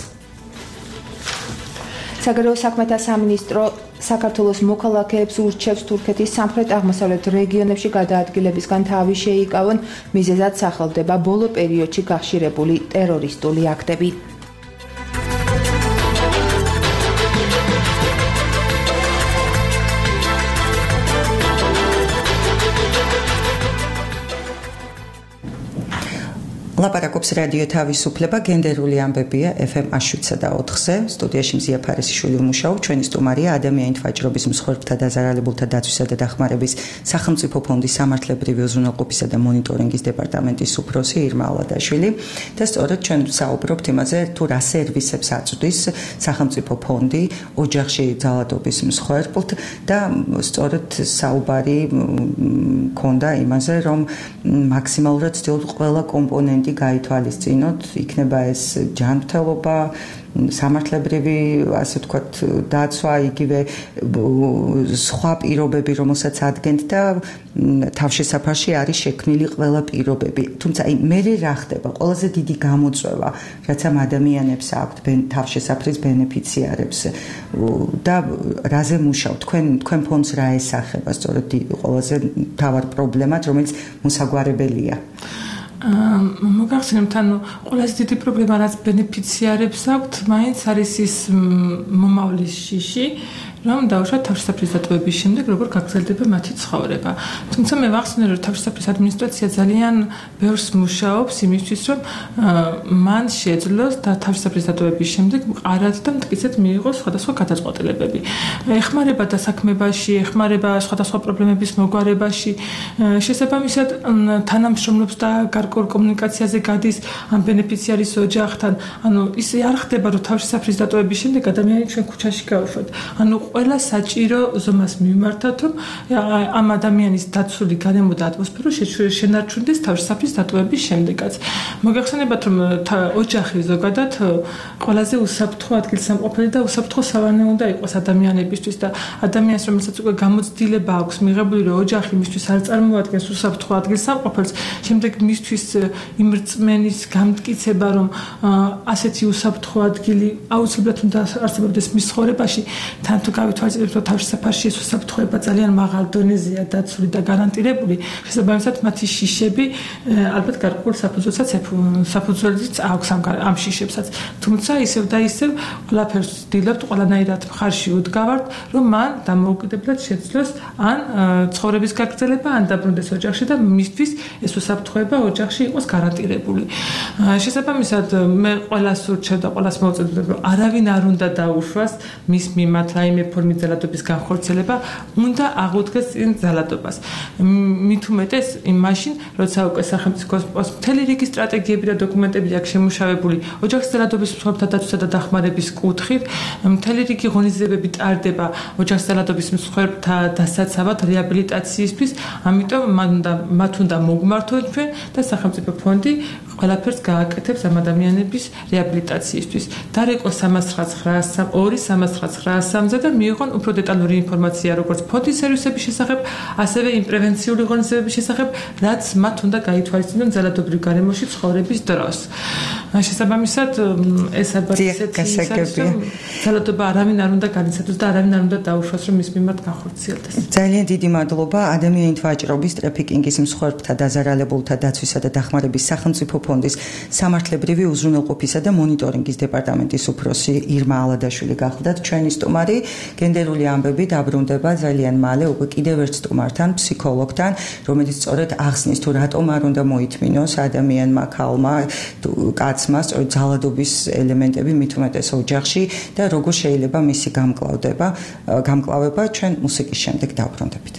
საგარეო საქმეთა სამინისტრო საქართველოს მოქალაქეებს ურჩევს თურქეთის სამხრეთ-აღმოსავლეთ რეგიონებში გადაადგილებისგან თავი შეიკავონ, მიზეზად სახელდება ბოლო პერიოდში გახშირებული ტერორისტული აქტები. ლაპარაკობს რადიო თავისუფლება, გენდერული ამბებია ეფ ემ one oh seven და four-ზე. სტუდიაში მზია ფარისიშვილი ვმუშაობ. ჩვენი სტუმარია ადამიანით ვაჭრობის მსხვერპლთა დაზარალებულთა დაცვისა და დახმარების სახელმწიფო ფონდის სამართლებრივი უზრუნველყოფისა და მონიტორინგის დეპარტამენტის უფროსი ირმა ალადაშვილი. და სწორედ ჩვენ საუბრობთ იმაზე, თუ რა სერვისებს აწვდის სახელმწიფო ფონდი ოჯახში ძალადობის მსხვერპლთ და სწორედ საუბარი მქონდა იმაზე, რომ მაქსიმალურად ცდილობთ ყველა კომპონენტი დიდი გაითვალისწინოთ, იქნება ეს ჯანმრთელობა, სამართლებრივი, ასე ვთქვათ, დაცვა, იგივე სხვა პირობები, რომელსაც ადგენთ და თავშესაფარში არის შექმნილი ყველა პირობები. თუმცა აი მე რა ხდება? ყველაზე დიდი გამოწვევა, რაც ამ ადამიანებს აქვთ, თავშესაფრის ბენეფიციარებს და რაზე მუშაობ? თქვენ თქვენ ფონდს რა ესახება? სწორედ ყველაზე მთავარ პრობლემად, რომელიც მოსაგვარებელია. მოგახსენებთ, ანუ ყველაზე დიდი პრობლემა რაც ბენეფიციარებს აქვთ, მაინც არის ის მომავლის შიში, რომ დაუშვათ თავშესაფრის დატოვების შემდეგ როგორ გაგრძელდება მათი ცხოვრება. თუმცა მე ვახსენე, რომ თავშესაფრის ადმინისტრაცია ძალიან ბევრს მუშაობს იმისთვის, რომ მან შეძლოს და თავშესაფრის დატოვების შემდეგ მყარად და მტკიცედ მიიღოს სხვადასხვა გადაწყვეტილებები. ეხმარება დასაქმებაში, ეხმარება სხვადასხვა პრობლემების მოგვარებაში, შესაბამისად თანამშრომლობს და გარკვეულ კომუნიკაციაზე გადის ამ ბენეფიციარის ოჯახთან. ანუ ისე არ ხდება, რომ თავშესაფრის დატოვების შემდეგ ადამიანი ჩვენ ქუჩაში გავუშვათ. ანუ ყველა საჭირო ზომას მივმართათ, რომ ამ ადამიანის დაცული გარემო და ატმოსფერო შენარჩუნდეს თავშესაფრის დატოვების შემდეგაც. მოგახსენებათ, რომ ოჯახი ზოგადად ყველაზე უსაფრთხო ადგილსამყოფელი და უსაფრთხო სავანე უნდა იყოს ადამიანებისთვის და ადამიანს, რომელსაც უკვე გამოცდილება აქვს მიღებული, რომ ოჯახი მისთვის არ წარმოადგენს უსაფრთხო ადგილსამყოფელს, შემდეგ მისთვის იმ რწმენის გამტკიცება, რომ ასეთი უსაფრთხო ადგილი აუცილებლად უნდა არსებობდეს მის ცხოვრებაში, თან თუ გავითვალისწინებთ, რომ თავშესაფარში ეს უსაფრთხოება ძალიან მაღალ დონეზეა დაცული და გარანტირებული, შესაბამისად მათი შიშები ალბათ გარკვეულ საფუძველსაც საფუძველიც აქვს ამ შიშებსაც. თუმცა ისევ და ისევ ყველაფერს ვდილობთ, ყველანაირად მხარში უდგავართ, რომ მან დამოუკიდებლად შეძლოს ან ცხოვრების გაგრძელება, ან დაბრუნდეს ოჯახში და მისთვის ეს უსაფრთხოება ოჯახში იყოს გარანტირებული. შესაბამისად მე ყველას ურჩევ და ყველას მოვუწოდებ, რომ არავინ არ უნდა დაუშვას მის მიმართ რაიმე ფორმის ძალადობის განხორციელება, უნდა აღუდგეს წინ ძალადობას. მით უმეტეს იმაშინ, როცა უკვე სახელმწიფოს მთელი რიგი სტრატეგიები და დოკუმენტები აქვს შემუშავებული ოჯახის ძალადობის მსხვერპლთა დაცვისა და დახმარების კუთხით, მთელი რიგი ღონისძიებები ტარდება ოჯახის ძალადობის მსხვერპლთა დასაცავად რეაბილიტაციისთვის, ამიტომ მათ უნდა მოგმართოთ ჩვენ და სახელმწიფო ფონდი ყველაფერს გააკეთებს ამ ადამიანების რეაბილიტაციისთვის. დარეკო სამას ცხრაას ორი სამას ცხრაასამდე და მიიღონ უფრო დეტალური ინფორმაცია როგორც ფონდის სერვისების შესახებ, ასევე იმ პრევენციული ღონისძიებების შესახებ, რაც მათ უნდა გაითვალისწინონ ძალადობრივ გარემოში ცხოვრების დროს. შესაბამისად, ეს ალბათ ისეთი ძალადობა არავინ არ უნდა განიცადოს და არავინ არ უნდა დაუშვას, რომ მის მიმართ განხორციელდეს. ძალიან დიდი მადლობა ადამიანით ვაჭრობის, ტრაფიკინგის მსხვერპლთა დაზარალებულთა დაცვისა და დახმარების სახელმწიფო ფონდის სამართლებრივი უზრუნველყოფისა და მონიტორინგის დეპარტამენტის უფროსი ირმა ალადაშვილი გახლდათ ჩვენი სტუმარი. გენდერული ამბები დაბრუნდება ძალიან მალე უკვე კიდევ ერთ სტუმართან, ფსიქოლოგთან, რომელიც სწორედ ახსნის თუ რატომ არ უნდა მოითმინოს ადამიანმა, ქალმა, კაცმა სწორედ ძალადობის ელემენტები მით უმეტეს ოჯახში და როგორ შეიძლება მისი გამკლავდება, გამკლავება ჩვენ მუსიკის შემდეგ დავბრუნდებით.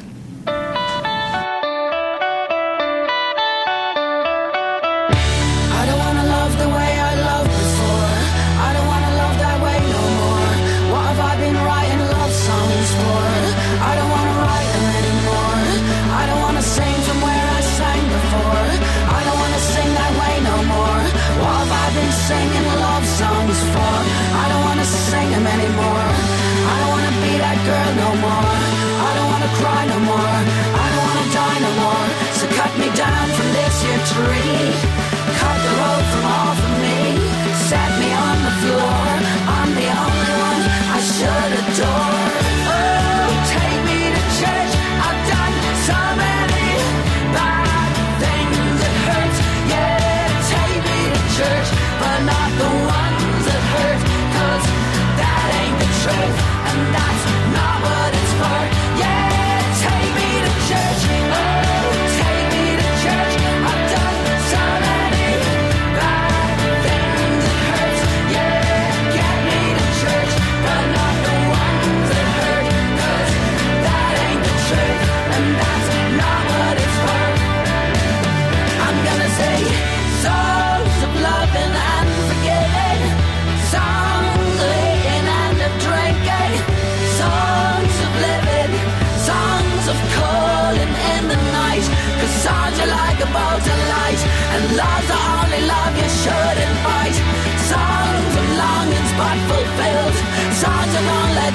Songs of eating and of drinking,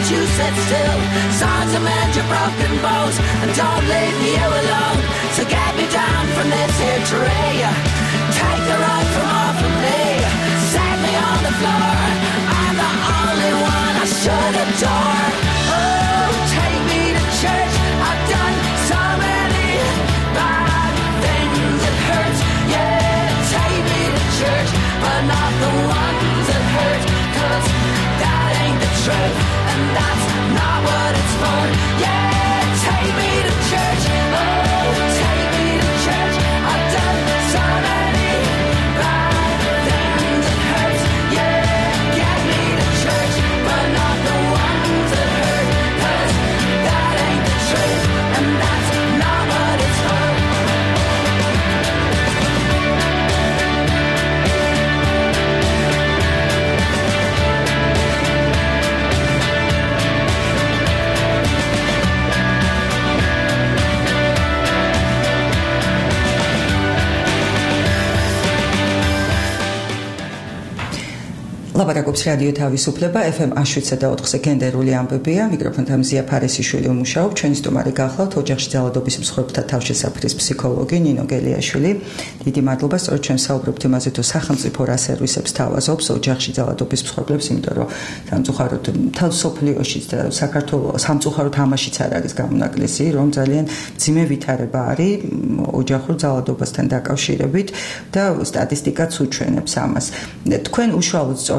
you sit still. Signs to mend your broken bones, and don't leave you alone. So get me down from this here tree. Take the rug from off of me. Set me on the floor. I'm the only one I should adore. Oh, take me to church. I've done so many bad things. It hurts, yeah. Take me to church, but not the ones that hurt. 'Cause that ain't the truth, and that's not what it's for. Yeah, take me to church. Oh, take me to church. I've done so many bad things. It hurts, yeah. Get me to church, but not the ones that hurt. 'Cause that ain't the truth, and that's not what it's for. ლაპარაკობს რადიო თავისუფლება ეფ ემ one oh seven point four-ზე გენდერული ამბებია მიკროფონთან მზია ფარესიშვილი ვმუშაობ ჩვენი სტუმარი გახლავთ ოჯახში ძალადობის მსხვერპლთა თავშესაფრის ფსიქოლოგი ნინო გელიაშვილი დიდი მადლობა სწორედ ჩვენ საუბრობთ იმაზე თუ სახელმწიფო რა სერვისებს თავაზობს ოჯახში ძალადობის მსხვერპლებს იმიტომ რომ სამწუხაროდ თელ სოფლიოში და საქართველოს სამწუხაროდ ამაშიც არ არის გამონაკლისი რომ ძალიან ძიმე ვითარება არის ოჯახურ ძალადობასთან დაკავშირებით და სტატისტიკაც უჩვენებს ამას თქვენ უშუალოდ სწორედ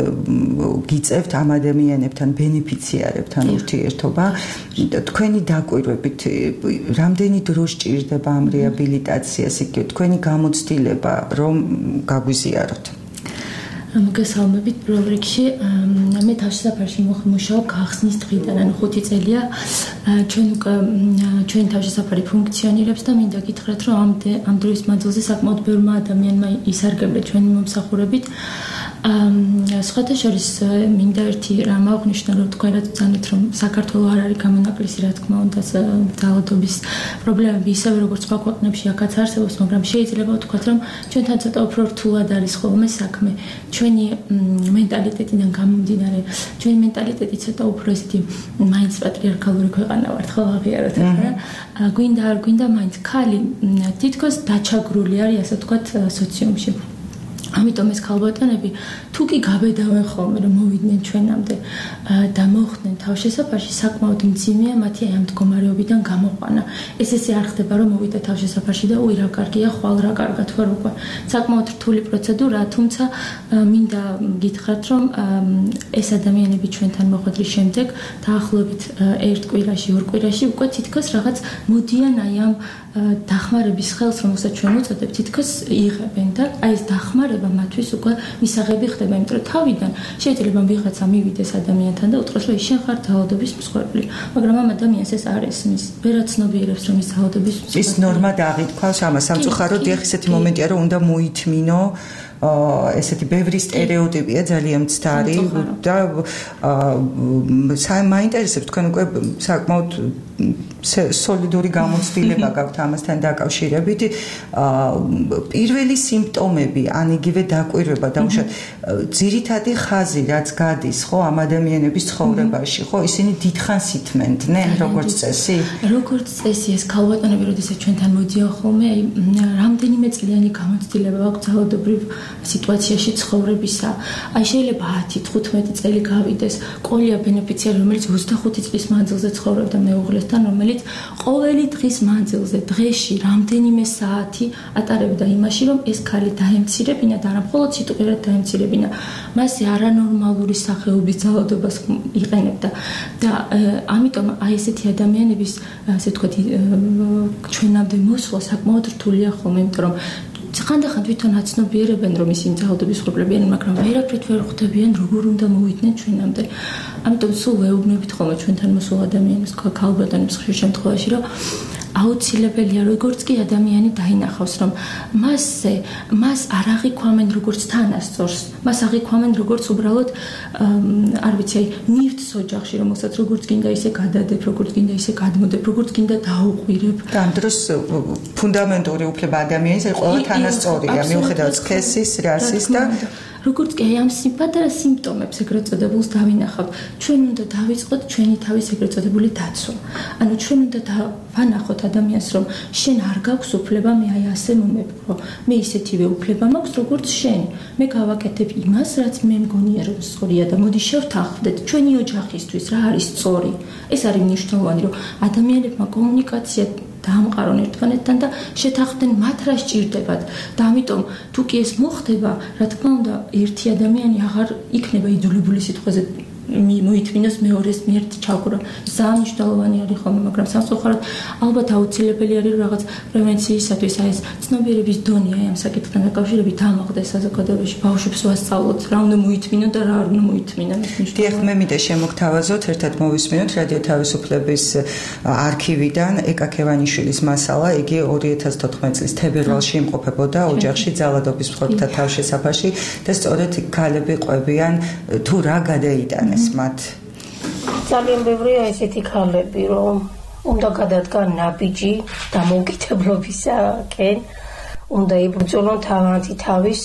გიწევთ ამ ადამიანებთან ბენეფიციარებთან ურთიერთობა თქვენი დაკვირვებით რამდენი დრო სჭირდება ამ რეაბილიტაციას იგივე თქვენი გამოცდილება რომ გაგვიზიაროთ მოგესალმებით პირველ რიგში მე თავშესაფარში მუშაობ გახსნის დღიდან ანუ ხუთი წელია ჩვენ ჩვენ თავშესაფარი ფუნქციონირებს და მინდა გითხრათ რომ ამ ამ დროის მანძილზე საკმაოდ ბევრმა ადამიანმა ისარგებლა ჩვენი მომსახურებით სხვათა შორის მინდა ერთი რამ აღვნიშნო რომ თქვენაც ძანეთ რომ საქართველოს არ არის გამონაკლისი რა თქმა უნდა ძალადობის პრობლემები ისევე როგორც სხვა ქვეყნებში აქაც არსებობს მაგრამ შეიძლება ვთქვათ რომ ჩვენთან ცოტა უფრო რთულად არის ხოლმე საქმე ჩვენი მენტალიტეტიდან გამომდინარე ჩვენი მენტალიტეტი ცოტა უფრო ესეთი მაინც პატრიარქალური ქვეყანა ვართ ხო აღიაროთ რა გვინდა არ გვინდა მაინც ხალი თითქოს დაჩაგრული არის ასე ვთქვათ სოციუმში ამიტომ ეს ქალბატონები თუ კი გაბედავენ ხოლმე რომ მოვიდნენ ჩვენამდე და მოხდნენ თავშესაფარში საკმაოდ მძიმეა მათი ამ მდგომარეობიდან გამოყვანა ეს ესე არ ხდება რომ მოვიდა თავშესაფარში და უი რა კარგია ხვალ რა კარგად ვარ უკვე საკმაოდ რთული პროცედურაა თუმცა მინდა გითხრათ რომ ეს ადამიანები ჩვენთან მოხვედრის შემდეგ დაახლოებით ერთ კვირაში ორ კვირაში უკვე თითქოს რაღაც მოდიან აი ამ დახმარების ხელს რომელსაც ჩვენ უწოდებთ თითქოს იღებენ და აი ეს დახმარება მათთვის უკვე მისაღები ხდება იმიტომ რომ თავიდან შეიძლება ვიღაცა მივიდეს ადამიანთან და უთხრას რომ შენ ხარ ძალადობის მსხვერპლი მაგრამ ამ ადამიანს ეს არ ესმის ვერაცნობიერებს რომ ის ძალადობის მსხვერპლი ის ნორმა დააღითქვას ამას სამწუხაროდ ეხ ესეთი მომენტია რომ უნდა მოითმინო ესეთი ბევრი სტერეოტიპია ძალიან მცდარი და მაინტერესებს თქვენ უკვე საკმაოდ სოლიდური გამოცდილება გაქვთ ამასთან დაკავშირებით პირველი სიმპტომები ან იგივე დაკვირვება დაუშვათ ძირითადი ხაზი რაც გადის ხო ამ ადამიანების ცხოვრებაში ხო ისინი დიდხანს ითმენდნენ როგორც წესი როგორც წესი ეს ქალბატონები როდესაც ჩვენთან მოდიან ხოლმე აი რამდენიმე წლიანი გამოცდილება აქვს ძალადობრივ სიტუაციაში ცხოვრებისა. აი შეიძლება ათი თხუთმეტი წელი გავიდეს. ყოლია ბენეფიციარი, რომელიც ოცდახუთი წლის მანძილზე ცხოვრობდა მეუღლესთან, რომელიც ყოველი დღის მანძილზე დღეში რამდენიმე საათი ატარებდა იმაში, რომ ეს ქალი დაემცირებინა და არა მხოლოდ სიტყვიერად დაემცირებინა. მასზე არანორმალური სახეობის ძალადობას იყენებდა და ამიტომ აი ესეთი ადამიანების, ასე ვთქვათ, ჩვენამდე მოსვლა საკმაოდ რთულია ხოლმე, იმიტომ რომ ხანდახან თვითონ აცნობიერებენ რომ ისინი ძალადობის მსხვერპლებიან, მაგრამ ვერაფრით ვერ ხვდებიან როგორ უნდა მოვიდნენ ჩვენამდე. ამიტომ სულ ვეუბნებით ხოლმე ჩვენთან მოსულ ადამიანებს, ქალბატონებს ხშირ შემთხვევაში, რომ აუცილებელია როგორც კი ადამიანი დაინახავს რომ მასზე მას არ აღიქვამენ როგორც თანასწორს, მას აღიქვამენ როგორც უბრალოდ არ ვიცი აი ნივთს ოჯახში რომელსაც როგორც გინდა ისე გადადებ, როგორც გინდა ისე გადმოდებ, როგორც გინდა დაუყვირებ. და ამ დროს ფუნდამენტური უფლება ადამიანის აი ყველა თანასწორია, მიუხედავად სქესის, რასის და როგორც კი ამ პატარა სიმპტომებს ეგრეთ წოდებულს დავინახავთ, ჩვენ უნდა დავიწყოთ ჩვენი თავის ეგრეთ წოდებული დაცვა. ანუ ჩვენ უნდა ვანახოთ ადამიანს, რომ შენ არ გაქვს უფლება მე აი ასე მომეპყრო. მე ისეთივე უფლება მაქვს, როგორც შენ. მე გავაკეთებ იმას, რაც მე მგონია რომ სწორია და მოდი შევთანხმდეთ ჩვენი ოჯახისთვის რა არის სწორი. ეს არის მნიშვნელოვანი, რომ ადამიანებმა კომუნიკაცია დაამყარონ ერთმანეთთან და შეთანხმდნენ მათ რა სჭირდებათ. და ამიტომ თუ კი ეს მოხდება, რა თქმა უნდა, ერთი ადამიანი აღარ იქნება იძულებული სიტყვაზე მოითმინოს მეორეს მიერ ჩაუყრო. ძალიან მნიშვნელოვანი არის ხოლმე, მაგრამ სამწუხაროდ ალბათ აუცილებელი არის რომ რაღაც პრევენციისათვის აი ეს ცნობიერების დონე აი ამ საკითხთან დაკავშირებით ამოხდეს საზოგადოებაში, ბავშვებს ვასწავლოთ რა უნდა მოითმინონ და რა არ უნდა მოითმინონ. დიახ, მე მინდა შემოგთავაზოთ, ერთად მოვისმინოთ რადიო თავისუფლების არქივიდან ეკა ქევანიშვილის მასალა, იგი ორი ათას თოთხმეტ წლის თებერვალში იმყოფებოდა ოჯახში ძალადობის მსხვერპლთა თავშესაფარში და სწორედ ქალები ყვებიან თუ რა გადაიტანეს მათ. ძალიან ბევრია ესეთი ქალები, რომ უნდა გადადგან ნაბიჯი დამოუკიდებლობისაკენ, უნდა იბრძოლონ თავიანთი თავის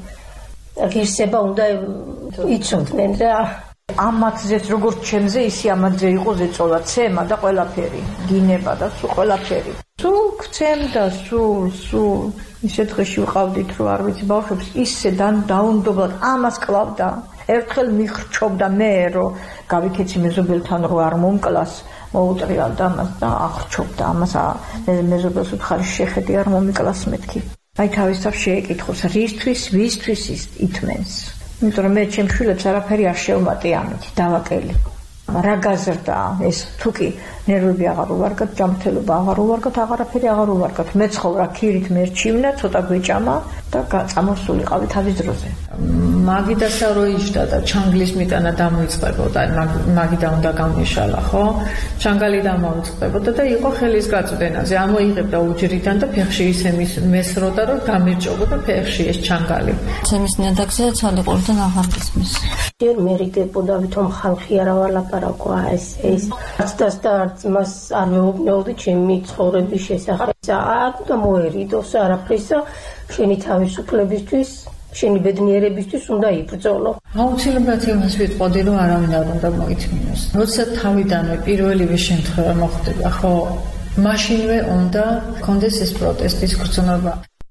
ღირსება, უნდა იცოდნენ რა. ამ მათზეც როგორც ჩემზე, ისე ამათზე იყო ზეწოლა, ცემა და ყველაფერი, გინება და სულ ყველაფერი. სულ გცემ და სულ, სულ ისე დღეში ვყავდით, რომ არ ვიცი ბავშვებს ისე დაუნდობლად ამას კლავდა. ერთხელ მიხრჩობდა მე, რომ გავიქეცი მეზობელთან, რომ არ მომკლას, მოუტრიალდა ამას და ახრჩობდა ამას, მეზობელს უთხარი შეხედი არ მომიკლას მეთქი. აი თავის თავს შეეკითხოს, რისთვის, ვისთვის ის ითმენს. იმიტომ რომ მე ჩემს შვილებს არაფერი არ შევმატი ამით, დავაკელი. რა გაზრდა ეს თუკი ნერვები აღარ უვარგათ, ჯანმრთელობა აღარ უვარგათ, აღარაფერი აღარ უვარგათ. მეცხოვრა ქირით მერჩივნა, ცოტა გვეჭამა და წამოსულიყავი თავის დროზე. მაგიდასა რო იჯდა და ჩანგლის მიტანა დამოიწყებოდა, მაგიდა უნდა გამიშალა, ხო? ჩანგალი დამოიწყებოდა და იყო ხელის გაწვდენაზე, ამოიღებდა უჯრიდან და ფეხში ისე მესროდა, რომ გამირჭობოდა ფეხში ეს ჩანგალი. ჩემის ნიადაგზე ცალიყურიდან აღარ გისმის. ჯერ მერიდებოდა, ვითომ ხალხი არა ვალაპარაკვა ეს ეს არც და არც მას არ მეუბნეოდი ჩემი ცხოვრების შესახებ. არ უნდა მოერიდოს არაფრის და შენი თავისუფლებისთვის შენი ბედნიერებისთვის უნდა იბრძოლო. აუცილებლად იმას ვიტყოდი, რომ არავინ არ უნდა მოითმინოს. როცა თავიდანვე პირველივე შემთხვევა მოხდება, ხო, მაშინვე უნდა კონდეს ეს პროტესტის გრძნობა.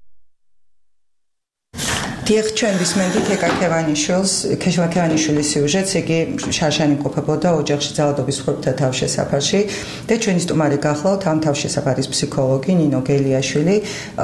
დიახ, ჩვენ ვისმენთ ეკა ქევანიშვილს, ქევანიშვილის სიუჟეტს, იგი შარშანი იმყოფებოდა ოჯახში ძალადობის მსხვერპლთა თავშესაფარში და ჩვენი სტუმარი გახლავთ ამ თავშესაფარის ფსიქოლოგი ნინო გელიაშვილი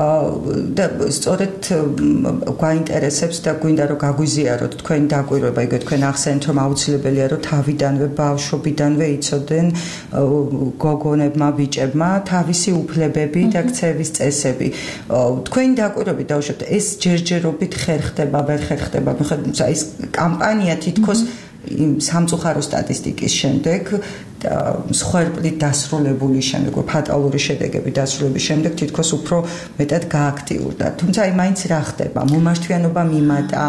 და სწორედ გვაინტერესებს და გვინდა რომ გაგვიზიაროთ თქვენი დაკვირვება, იგივე თქვენ ახსენეთ რომ აუცილებელია რომ თავიდანვე ბავშვობიდანვე იცოდნენ გოგონებმა, ბიჭებმა თავისი უფლებები და ქცევის წესები. თქვენი დაკვირვებით დავუშვათ, ეს ჯერჯერობით ხერხდება, ვერ ხერხდება. მიხედავთ, აი ეს კამპანია თითქოს სამწუხარო სტატისტიკის შემდეგ და მსხვერპლით დასრულებული შემდეგ, ფატალური შედეგების დასრულების შემდეგ თითქოს უფრო მეტად გააქტიურდა. თუმცა აი მაინც რა ხდება? მომართვიანობა მიმატა.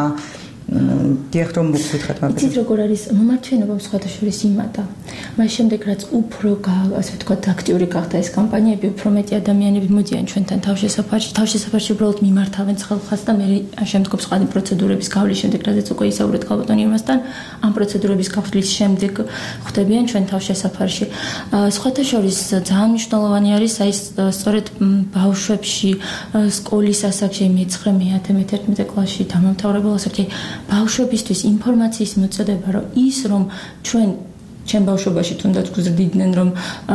დიახ, რომ მოგვითხრათ მაგას. იცით როგორ არის მომართვიანობა სხვათა შორის იმატა. მას შემდეგ რაც უფრო ასე ვთქვათ აქტიური გახდა ეს კამპანიები, უფრო მეტი ადამიანები მოდიან ჩვენთან თავშესაფარში, თავშესაფარში უბრალოდ მიმართავენ ხალხს და მე შემდგომ სხვა პროცედურების გავლის შემდეგ, რადგან უკვე ისაუბრეთ კალბატონ ირმასთან, ამ პროცედურების გავლის შემდეგ ხვდებიან ჩვენ თავშესაფარში. სხვათა შორის ძალიან მნიშვნელოვანი არის აი სწორედ ბავშვებში სკოლის ასაკში მეცხრე, მეათე, მეთერთმეტე კლასში დამამთავრებელ ასაკში ბავშვებისთვის ინფორმაციის მოწოდება, რომ ის რომ ჩვენ ჩემ ბავშვობაში თუნდაც გვზრდიდნენ, რომ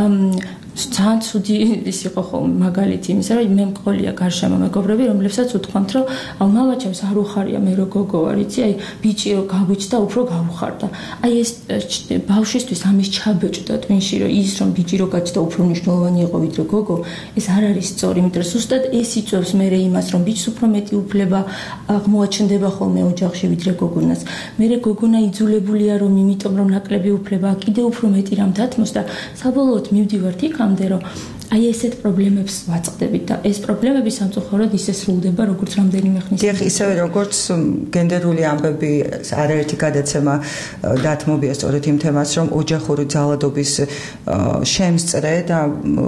ძალიან ცუდი ის იყო ხოლმე მაგალითი იმისა, რომ მე მყოლია გარშემო მეგობრები, რომლებსაც უთქვამთ, რომ აუ მამაჩემს არ უხარია მე რო გოგო არ იცი, აი ბიჭი რო გავიჩნდა, უფრო გავუხარდა. აი ეს ბავშვისთვის ამის ჩაბეჭდა twin-ში, რომ ის რომ ბიჭი რო გაჩნდა, უფრო მნიშვნელოვანი იყო ვიდრე გოგო, ეს არ არის სწორი, იმიტომ რომ ზუსტად ეს იწვევს მე იმას, რომ ბიჭს უფრო მეტი უფლება აღმოაჩნდება ხოლმე ოჯახში ვიდრე გოგონას. მე გოგონა იძულებულია რომ იმიტომ რომ ნაკლები უფლება, კიდევ უფრო მეტი რამ დათმოს და საბოლოოდ მივდივართ იქ რომ აი ესეთ პრობლემებს ვაწყდებით და ეს პრობლემები სამწუხაროდ ისე სრულდება როგორც რამდენიმე ხნის. დიახ, ისევე როგორც გენდერული ამბები არაერთი გადაცემა დათმობია სწორედ იმ თემას, რომ ოჯახური ძალადობის შემსწრე და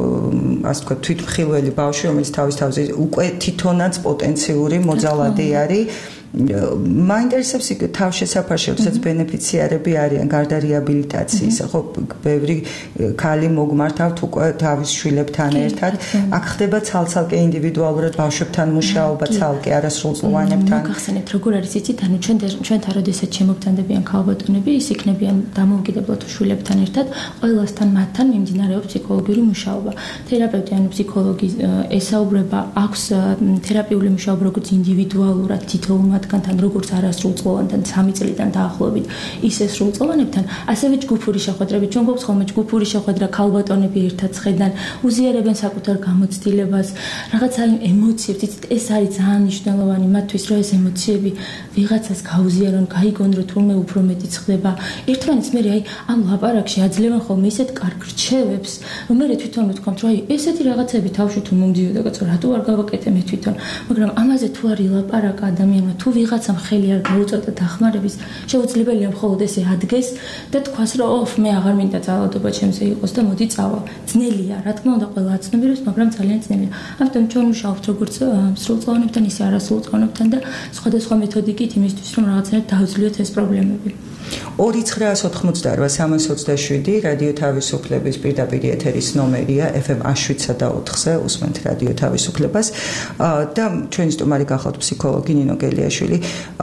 ასე ვთქვათ თვითმხილველი ბავშვი, რომელიც თავის თავზე უკვე თვითონაც პოტენციური მოძალადი არის მაინტერესებს იქ თავშესაფარში, როდესაც ბენეფიციარები არიან გარდა რეაბილიტაციისა, ხო, ბევრი ქალი მოგმართავთ უკვე თავის შვილებთან ერთად. აქ ხდება ცალ-ცალკე ინდივიდუალურად ბავშვებთან მუშაობა, ცალკე არასრულწლოვანებთან. გახსენებთ, როგორ არის იცით, ანუ ჩვენ ჩვენთან როდესაც შემოგთანდებიან ქალბატონები, ის იქნებიან დამოუკიდებლად თუ შვილებთან ერთად, ყველასთან მათთან მიმდინარეობს ფსიქოლოგიური მუშაობა. თერაპევტი ანუ ფსიქოლოგი ესაუბრება, აქვს თერაპიული მუშაობა როგორც ინდივიდუალურად თითოეულ მათგანთან, როგორც არასრულწლოვანთან სამი წლიდან დაახლოებით, ისე სრულწლოვანებთან, ასევე ჯგუფური შეხვედრები. ჩვენ გვაქვს ხოლმე ჯგუფური შეხვედრა, ქალბატონები ერთად ხედან, უზიარებენ საკუთარ გამოცდილებას, რაღაცა ემოციებს, იცით, ეს არის ძალიან მნიშვნელოვანი მათთვის, რომ ეს ემოციები ვიღაცას გაუზიარონ, გაიგონ, რომ თურმე უფრო მეტი ხდება. ერთმანეთს მე აი ამ ლაპარაკში აძლევენ ხოლმე ისეთ კარგ რჩევებს, რომ მე თვითონ ვთქვამთ, რომ აი ესეთი რაღაცები თავში თუ მომდიოდა, კაცო, რატო არ გავაკეთე მე თვითონ, მაგრამ ამაზე თუ არ ილაპარაკა ადამიანმა, თუ ვიღაცამ ხელი არ გაუწოდა დახმარების, შეუძლებელია მხოლოდ ესე ადგეს და თქვას, რომ ოф, მე აღარ მინდა ძალადობა ჩემზე იყოს და მოდი წავა. ძნელია, რა თქმა უნდა, ყველა აცნობიერებს, მაგრამ ძალიან ძნელია. ამიტომ ჩვენ ვმუშაობთ როგორც სრულწლოვანებთან, ისე არასრულწლოვანებთან და სხვადასხვა მეთოდიკით იმისთვის, რომ რაღაცნაირად დავძლიოთ ეს პრობლემები. ორი ცხრაას ოთხმოცდაორვა სამას ოცდაშვიდი რადიო თავისუფლების პირდაპირ ეთერის ნომერია ეფ ემ შვიდსა და ოთხზე უსმენთ რადიო თავისუფლებას და ჩვენი სტუმარი გახლავთ ფსიქოლოგი ნინო გელიაშვილი.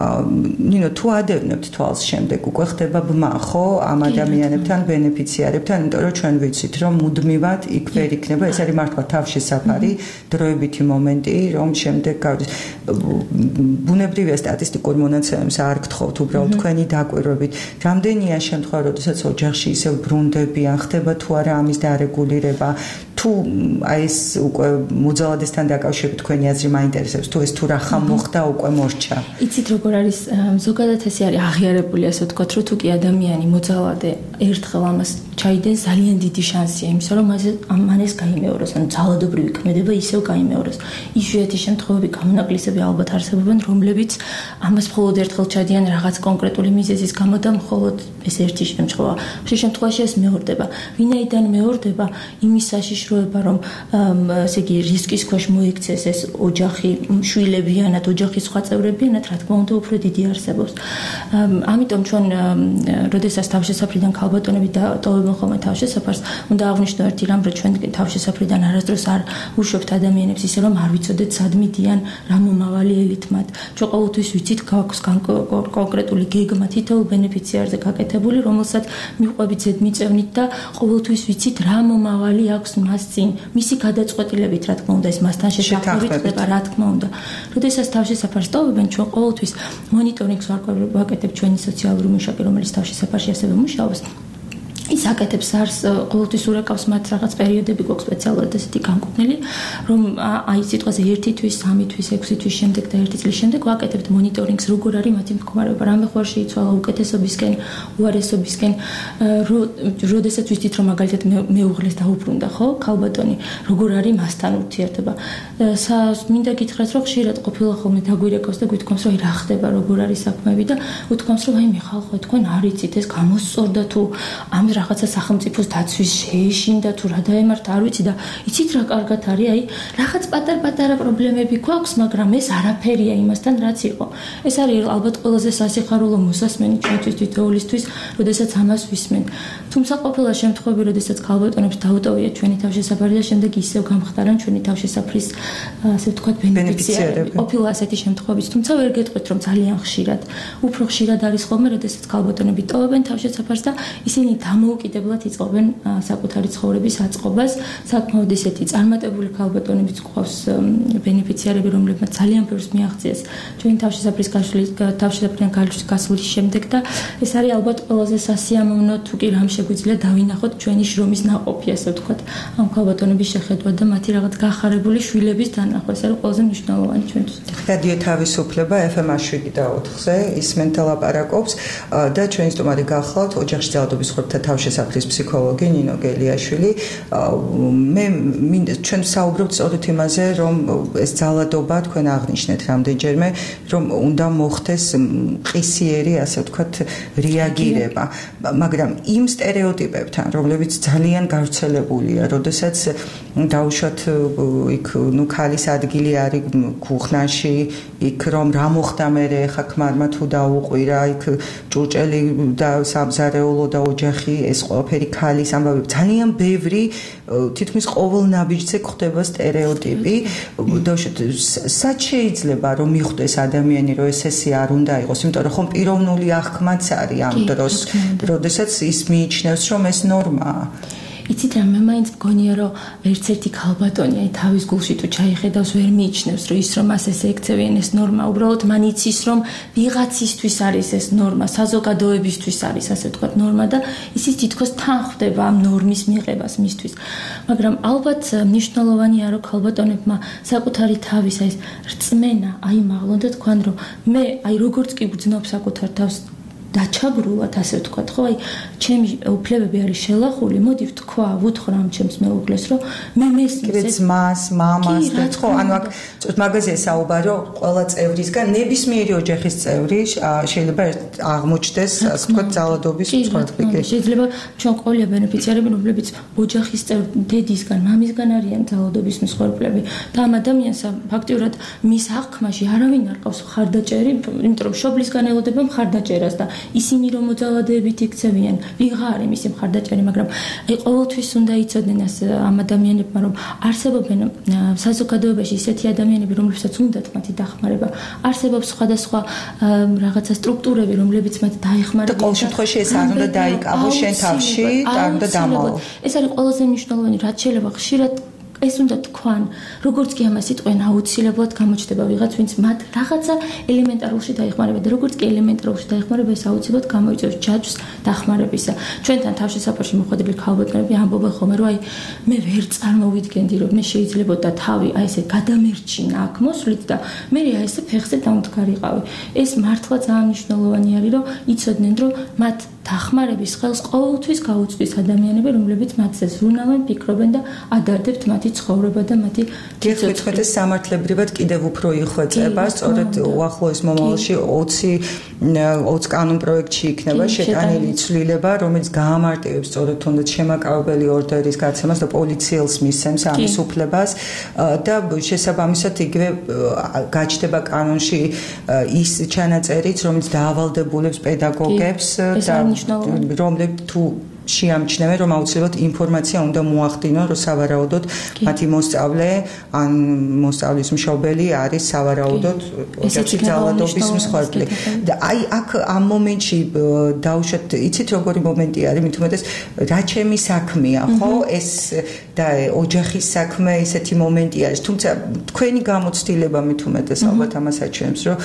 ნინო, თუ ადევნებთ თვალს შემდეგ უკვე ხდება ბმა, ხო, ამ ადამიანებთან, ბენეფიციარებთან, იმიტომ რომ ჩვენ ვიცით, რომ მუდმივად იქ ვერ იქნება, ეს არის მართლა თავშესაფარი, დროებითი მომენტი, რომ შემდეგ გავდის. ბუნებრივია სტატისტიკურ მონაცემებს არ გთხოვთ, უბრალოდ თქვენი დაკვირვებით. რამდენია შემთხვევა, როდესაც ოჯახში ისევ ბრუნდებიან, ხდება თუ არა ამის დარეგულირება, თუ აი ეს უკვე მოძალადესთან დაკავშირებით თქვენი აზრი მაინტერესებს, თუ ეს თუ რა ხამ მოხდა უკვე მორჩა. იცით როგორ არის, ზოგადად ესე არის აღიარებული, ასე ვთქვათ, რომ თუ კი ადამიანი მოძალადე ერთხელ ამას ჩაიდენს, ძალიან დიდი შანსია იმისა, რომ მან ეს გაიმეოროს, ანუ ძალადობრივი ქმედება ისევ გაიმეოროს. იშვიათი შემთხვევები, გამონაკლისები ალბათ არსებობენ, რომლებიც ამას მხოლოდ ერთხელ ჩადიან რაღაც კონკრეტული მიზეზის გამო და მხოლოდ ეს ერთი შემთხვევა. ამ შემთხვევაში ეს მეორდება. ვინაიდან მეორდება, იმის საშიშროება, რომ ესე იგი რისკის ქვეშ მოიქცეს ეს ოჯახი, შვილებიანად, ოჯახის სხვა წევრებიანად, რა თქმა უნდა, უფრო დიდი არსებობს. ამიტომ ჩვენ, როდესაც თავშესაფრიდან ქალბატონები დატოვებენ ხოლმე თავშესაფარს, უნდა აღვნიშნო ერთი რამ, რომ ჩვენ თავშესაფრიდან არასდროს არ ვუშვებთ ადამიანებს ისე, რომ არ ვიცოდეთ სად მიდიან, რა მომავალი ელით მათ. ჩვენ ყოველთვის ვიცით, გვაქვს კონკრეტული გეგმა თითოეულ ბენეფიციარზე გაკეთებული, რომელსაც მივყვებით ზედმიწევნით და ყოველთვის ვიცით, რა მომავალი აქვს მას წინ, მისი გადაწყვეტილებით, რა თქმა უნდა, ეს მასთან შეთანხმებით ხდება, რა თქმა უნდა. როდესაც თავშესაფარს ტოვებენ, ჩვენ ყოველთვის მონიტორინგს ვაკეთებთ ჩვენი სოციალური მუშაკი, რომელიც თავშესაფარში ასევე მუშაობს. ის აკეთებს არს ყოველთვის ურეკავს მათ რაღაც პერიოდები გვაქვს სპეციალურად ესეთი განკუთვნილი, რომ აი სიტყვაზე ერთი თვის, სამი თვის, ექვსი თვის შემდეგ და ერთი წლის შემდეგ ვაკეთებთ მონიტორინგს, როგორ არის მათი მდგომარეობა, რამე ხوار შეიცვალა უკეთესობისკენ, უარესობისკენ, როდესაც ვიცით, რომ მაგალითად მეუღლეს დაუბრუნდა, ხო, ქალბატონი, როგორ არის მასთან ურთიერთობა. მინდა გითხრათ, რომ ხშირად ყოფილა ხოლმე დაგვირეკავს და გვითქვამს, რომ აი რა ხდება, როგორ არის საქმეები და უთქვამს, რომ აი მე ხალხო, თქვენ არ იცით, ეს გამოსწორდა თუ ამ რაღაცა სახელმწიფოს დაცვის შეეშინდა თუ რა დაემართა, არ ვიცი და იცით რა კარგად არის, აი რაღაც პატარ-პატარა პრობლემები გვაქვს, მაგრამ ეს არაფერია იმასთან, რაც იყო. ეს არის ალბათ ყველაზე სასიხარულო მოსასმენი ჩვენთვის თითოეულისთვის, როდესაც ამას ვისმენ. თუმცა ყოფილა შემთხვევები, როდესაც ქალბატონებს დაუტოვიათ ჩვენი თავშესაფარი და შემდეგ ისევ გამხდარან ჩვენი თავშესაფრის, ასე ვთქვათ, ბენეფიციარები. ყოფილა ასეთი შემთხვევებიც, თუმცა ვერ გეტყვით, რომ ძალიან ხშირად, უფრო ხშირად არის ხოლმე, როდესაც ქალბატონები ტოვებენ თავშესაფარს და ისინი დამოუკიდებლად იწყობენ საკუთარი ცხოვრების აწყობას. საკმაოდ ისეთი წარმატებული ქალბატონებიც გვყავს ბენეფიციარები, რომლებმაც ძალიან ბევრს მიაღწიეს ჩვენი თავშესაფრის გაშლის თავშესაფრიდან გასვლის შემდეგ და ეს არის ალბათ ყველაზე სასიამოვნო, თუ კი რამ შეგვიძლია დავინახოთ ჩვენი შრომის ნაყოფი, ასე ვთქვათ, ამ ქალბატონების შეხედვა და მათი რაღაც გახარებული შვილების დანახვა. ეს არის ყველაზე მნიშვნელოვანი ჩვენთვის. რადიო თავისუფლება ეფ ემ შვიდსა და ოთხზე ისმენთ ლაპარაკობს და ჩვენი სტუმარი გახლავთ ოჯახში ძალადობის ხორბთა თავშესაფრის თავშესაფრის ფსიქოლოგი ნინო გელიაშვილი. მე მინდა ჩვენ საუბრობთ სწორედ იმაზე, რომ ეს ძალადობა თქვენ აღნიშნეთ რამდენჯერმე, რომ უნდა მოხდეს ყისიერი, ასე ვთქვათ, რეაგირება, მაგრამ იმ სტერეოტიპებთან, რომლებიც ძალიან გავრცელებულია, როდესაც დაუშვათ იქ ნუ ქალის ადგილი არის ქუხნაში, იქ რომ რა მოხდა მერე ხა ქმარმა თუ დაუყვირა, იქ ჭურჭელი და სამზარეულო და ოჯახი, ეს ყველაფერი ქალის ამბავი, ძალიან ბევრი თითქმის ყოველ ნაბიჯზე გვხდება სტერეოტიპი. დაუშვათ სად შეიძლება რომ მიხვდეს ადამიანი, რომ ეს ესე არ უნდა იყოს, იმიტომ რომ ხომ პიროვნული აღქმაც არის ამ დროს, როდესაც ის მიიჩნევს, რომ ეს ნორმაა. იცით რა, მე მაინც მგონია, რომ ერთ-ერთი ქალბატონი აი თავის გულში თუ ჩაიხედავს, ვერ მიიჩნევს, რომ ის რომ მას ესე ექცევიან ეს ნორმა, უბრალოდ მან იცის, რომ ვიღაცისთვის არის ეს ნორმა, საზოგადოებისთვის არის, ასე ვთქვათ, ნორმა და ისიც თითქოს თან ხვდება ამ ნორმის მიღებას მისთვის. მაგრამ ალბათ მნიშვნელოვანია, რომ ქალბატონებმა საკუთარი თავის აი ეს რწმენა აიმაღლონ და თქვან, რომ მე აი როგორც კი ვგრძნობ საკუთარ თავს დაჩაგრულად, ასე ვთქვათ, ხო, აი ჩემი უფლებები არის შელახული, მოდი ვთქვა, ვუთხრა ამ ჩემს მეუღლეს, რომ მე მესმის ძმას, მამას და ხო, ანუ აქ მაგაზე საუბარო ყველა წევრისგან, ნებისმიერი ოჯახის წევრი შეიძლება აღმოჩნდეს, ასე ვთქვათ, ძალადობის მსხვერპლი. შეიძლება ჩვენ ყოლია ბენეფიციარები, რომლებიც ოჯახის წევრი, დედისგან, მამისგან არიან ძალადობის მსხვერპლები და ამ ადამიანს ფაქტიურად მის აღქმაში არავინ არ ყავს მხარდაჭერი, იმიტომ რომ შობლისგან ელოდება მხარდაჭერას და ისინი რომ მოძალადეებით იქცევიან, ვიღა არის მისი მხარდაჭერი, მაგრამ აი ყოველთვის უნდა იცოდნენ ამ ადამიანებმა, რომ არსებობენ საზოგადოებაში ისეთი ადამიანები, რომლებსაც უნდათ მათი დახმარება, არსებობს სხვადასხვა რაღაცა სტრუქტურები, რომლებიც მათ დაეხმარებიან. და ყოველ შემთხვევაში ეს არ უნდა დაიკავოს შენ თავში, არ უნდა დამალო. ეს არის ყველაზე მნიშვნელოვანი, რაც შეიძლება ხშირად ეს უნდა თქვან, როგორც კი ამას იტყვენ, აუცილებლად გამოჩნდება ვიღაც, ვინც მათ რაღაცა ელემენტარულში დაეხმარება და როგორც კი ელემენტარულში დაეხმარება, ეს აუცილებლად გამოიწვევს ჯაჭვს დახმარებისა. ჩვენთან თავშესაფარში მოხვედრილი ქალბატონები ამბობენ ხოლმე, რომ აი მე ვერ წარმოვიდგენდი, რომ მე შეიძლებოდა თავი აი ესე გადამერჩინა აქ მოსვლით და მე აი ესე ფეხზე დამდგარიყავი. ეს მართლა ძალიან მნიშვნელოვანი არის, რომ იცოდნენ, რომ მათ დახმარების ხელს ყოველთვის გაუწვდის ადამიანები, რომლებიც მათზე ზრუნავენ, ფიქრობენ და ადარდებთ მათი ცხოვრება და მათი გიხდით ეს სამართლებრივად კიდევ უფრო იხვეწება, სწორედ უახლოეს მომავალში ოცი ოცი კანონ პროექტში იქნება შეტანილი ცვლილება, რომელიც გაამარტივებს სწორედ თუნდაც შემაკავებელი ორდერის გაცემას და პოლიციელს მისცემს ამის უფლებას და შესაბამისად იგივე გაჩნდება კანონში ის ჩანაწერიც, რომელიც დაავალდებულებს პედაგოგებს და რომლებიც თუ შეამჩნევენ, რომ აუცილებლად ინფორმაცია უნდა მოახდინონ, რომ სავარაუდოდ მათი მოსწავლე ან მოსწავლის მშობელი არის სავარაუდოდ ოჯახში ძალადობის მსხვერპლი. და აი აქ ამ მომენტში დაუშვათ, იცით როგორი მომენტი არის, მით უმეტეს რა ჩემი საქმეა, ხო? ეს და ოჯახის საქმე ესეთი მომენტი არის. თუმცა თქვენი გამოცდილება მით უმეტეს ალბათ ამას აჩვენებს, რომ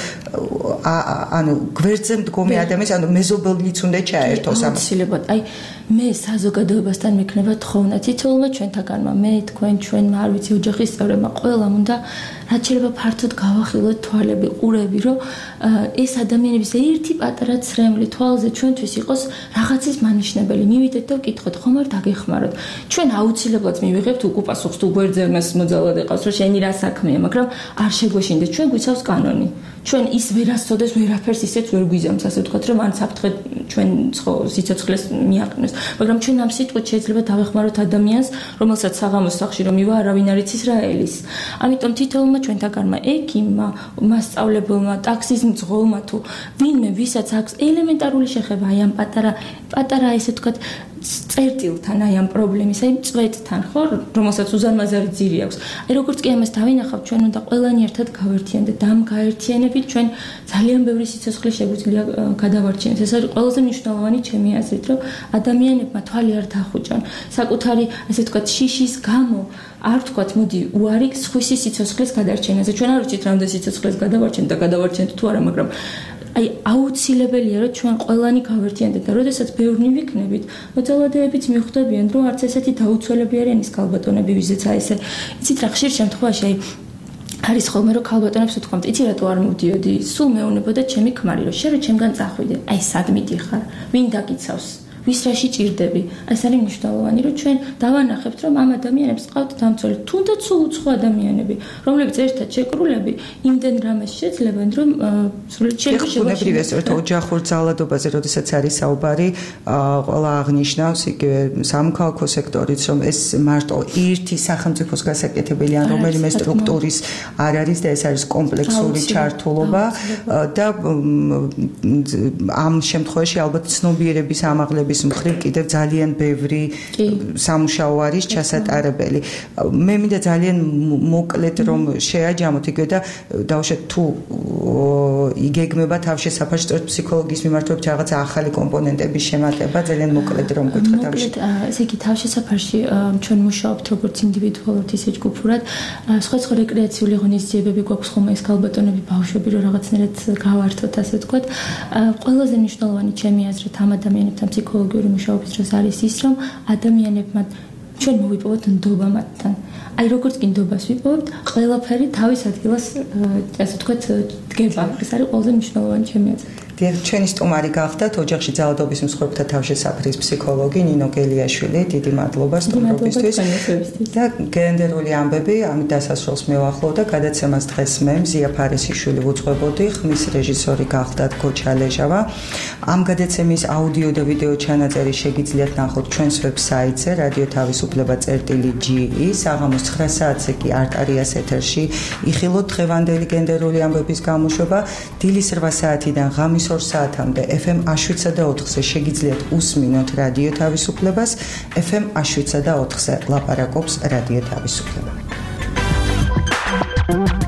ანუ გვერდზე მდგომი ადამიანს, ანუ მეზობელიც უნდა ჩაერთოს ამ. აუცილებლად. აი მე საზოგადოებასთან მექნება თხოვნა თითოეულმა ჩვენთაგანმა, მე თქვენ ჩვენმა არ ვიცი ოჯახის წევრებმა, ყველამ უნდა რაც შეიძლება ფართოდ გავახილოთ თვალები, ყურები, რომ ეს ადამიანების ერთი პატარა ცრემლი თვალზე ჩვენთვის იყოს რაღაცის მანიშნებელი. მივიდეთ და ვკითხოთ, ხომ არ დაგეხმაროთ. ჩვენ აუცილებლად მივიღებთ უკუ პასუხს თუ გვერდზე მას მოძალადე ყავს, რომ შენი რა საქმეა, მაგრამ არ შეგვეშინდეთ, ჩვენ გვიცავს კანონი. ჩვენ ის ვერასწოდეს ვერაფერს ისეც ვერ გვიზამს, ასე ვთქვათ, რომ ან საფრთხე ჩვენ სიცოცხლეს მიაყენოს. მაგრამ ჩვენ ამ სიტყვით შეიძლება დავეხმაროთ ადამიანს, რომელსაც საღამოს სახლში რომ მივა, არავინ არ იცის რა ელის. ამიტომ თითოეულმა ჩვენთაგანმა, ექიმმა, მასწავლებელმა, ტაქსის მძღოლმა თუ ვინმე, ვისაც აქვს ელემენტარული შეხება აი ამ პატარა პატარა ესე ვთქვათ წერტილთან, აი ამ პრობლემის, აი წვეთთან, ხო, რომელსაც უზარმაზარი ძირი აქვს. აი როგორც კი ამას დავინახავთ, ჩვენ უნდა ყველანი ერთად გავერთიანდეთ და ამ გაერთიანებით ჩვენ ძალიან ბევრი სიცოცხლე შეგვიძლია გადავარჩინოთ. ეს არის ყველაზე მნიშვნელოვანი ჩემი აზრით, რომ ადამიანებმა თვალი არ დახუჭონ. საკუთარი, ასე ვთქვათ, შიშის გამო არ ვთქვათ, მოდი, უარი სხვისი სიცოცხლის გადარჩენაზე. ჩვენ არ ვიცით, რამდენ სიცოცხლეს გადავარჩენთ და გადავარჩენთ თუ არა, მაგრამ აი აუცილებელია, რომ ჩვენ ყველანი გავერთიანდეთ და როდესაც ბევრნი ვიქნებით, მოძალადეებიც მიხვდებიან, რომ არც ესეთი დაუცველები არიან ის ქალბატონები, ვიზეც აი ესე. იცით რა, ხშირ შემთხვევაში აი არის ხოლმე რომ ქალბატონებს ვთქვამთ, იცი რატო არ მოვდიოდი? სულ მეუბნებოდა ჩემი ქმარი, რომ შენ რა ჩემგან წახვიდე. აი სად მიდიხარ? ვინ დაგიცავს? ვის რაში ჭირდები. ეს არის მნიშვნელოვანი, რომ ჩვენ დავანახებთ, რომ ამ ადამიანებს ყავთ დამცველი, თუნდაც სულ უცხო ადამიანები, რომლებიც ერთად შეკრულები იმდენ რამეს შეძლებენ, რომ სრულად შეიძლება შეგხვდებოდეს ერთ ოჯახურ ძალადობაზე, როდესაც არის საუბარი, ყველა აღნიშნავს იგივე სამოქალაქო სექტორიც, რომ ეს მარტო ერთი სახელმწიფოს გასაკეთებელი ან რომელიმე სტრუქტურის არ არის და ეს არის კომპლექსური ჩართულობა და ამ შემთხვევაში ალბათ ცნობიერების ამაღლების მხრივ კიდევ ძალიან ბევრი სამუშაო არის ჩასატარებელი. მე მინდა ძალიან მოკლედ რომ შეაჯამოთ იგივე და დავუშვათ თუ იგეგმება თავშესაფარში სწორედ ფსიქოლოგიის მიმართულებით რაღაც ახალი კომპონენტების შემატება ძალიან მოკლედ რომ გითხრათ თავშესაფარში. ესე იგი თავშესაფარში ჩვენ მუშაობთ როგორც ინდივიდუალურად ისე ჯგუფურად. სხვა სხვა რეკრეაციული ღონისძიებები გვაქვს ხოლმე ეს ქალბატონები ბავშვები რომ რაღაცნაირად გავართოთ ასე ვთქვათ. ყველაზე მნიშვნელოვანი ჩემი აზრით ამ ადამიანებთან ფსიქოლოგიური მუშაობის დროს არის ის რომ ადამიანებმა ჩვენ მოვიპოვოთ ნდობა მათთან. აი როგორც კი ნდობას ვიპოვებთ, ყველაფერი თავის ადგილას ასე ვთქვათ დგება. ეს არის ყველაზე მნიშვნელოვანი ჩემი აზრით. ჩვენი სტუმარი გახდათ ოჯახში ძალადობის მსხვერპლთა თავშესაფრის ფსიქოლოგი ნინო გელიაშვილი. დიდი მადლობა სტუმრობისთვის და გენდერული ამბები ამით დასასრულს მივახლოვ და გადაცემას დღეს მე მზია ფარესიშვილი ვუძღვებოდი, ხმის რეჟისორი გახდათ გოჩა ლეჟავა. ამ გადაცემის აუდიო და ვიდეო ჩანაწერი შეგიძლიათ ნახოთ ჩვენს ვებსაიტზე რადიო თავისუფლება წერტილი ჯი ი. საღამოს ცხრა საათზე კი არტარიას ეთერში იხილოთ დღევანდელი გენდერული ამბების გამოშვება. დილის რვა საათიდან ღამის ორ საათამდე ეფ ემ შვიდსა და ოთხზე შეგიძლიათ უსმინოთ რადიო თავისუფლებას. ეფ ემ შვიდსა და ოთხზე ლაპარაკობს რადიო თავისუფლება.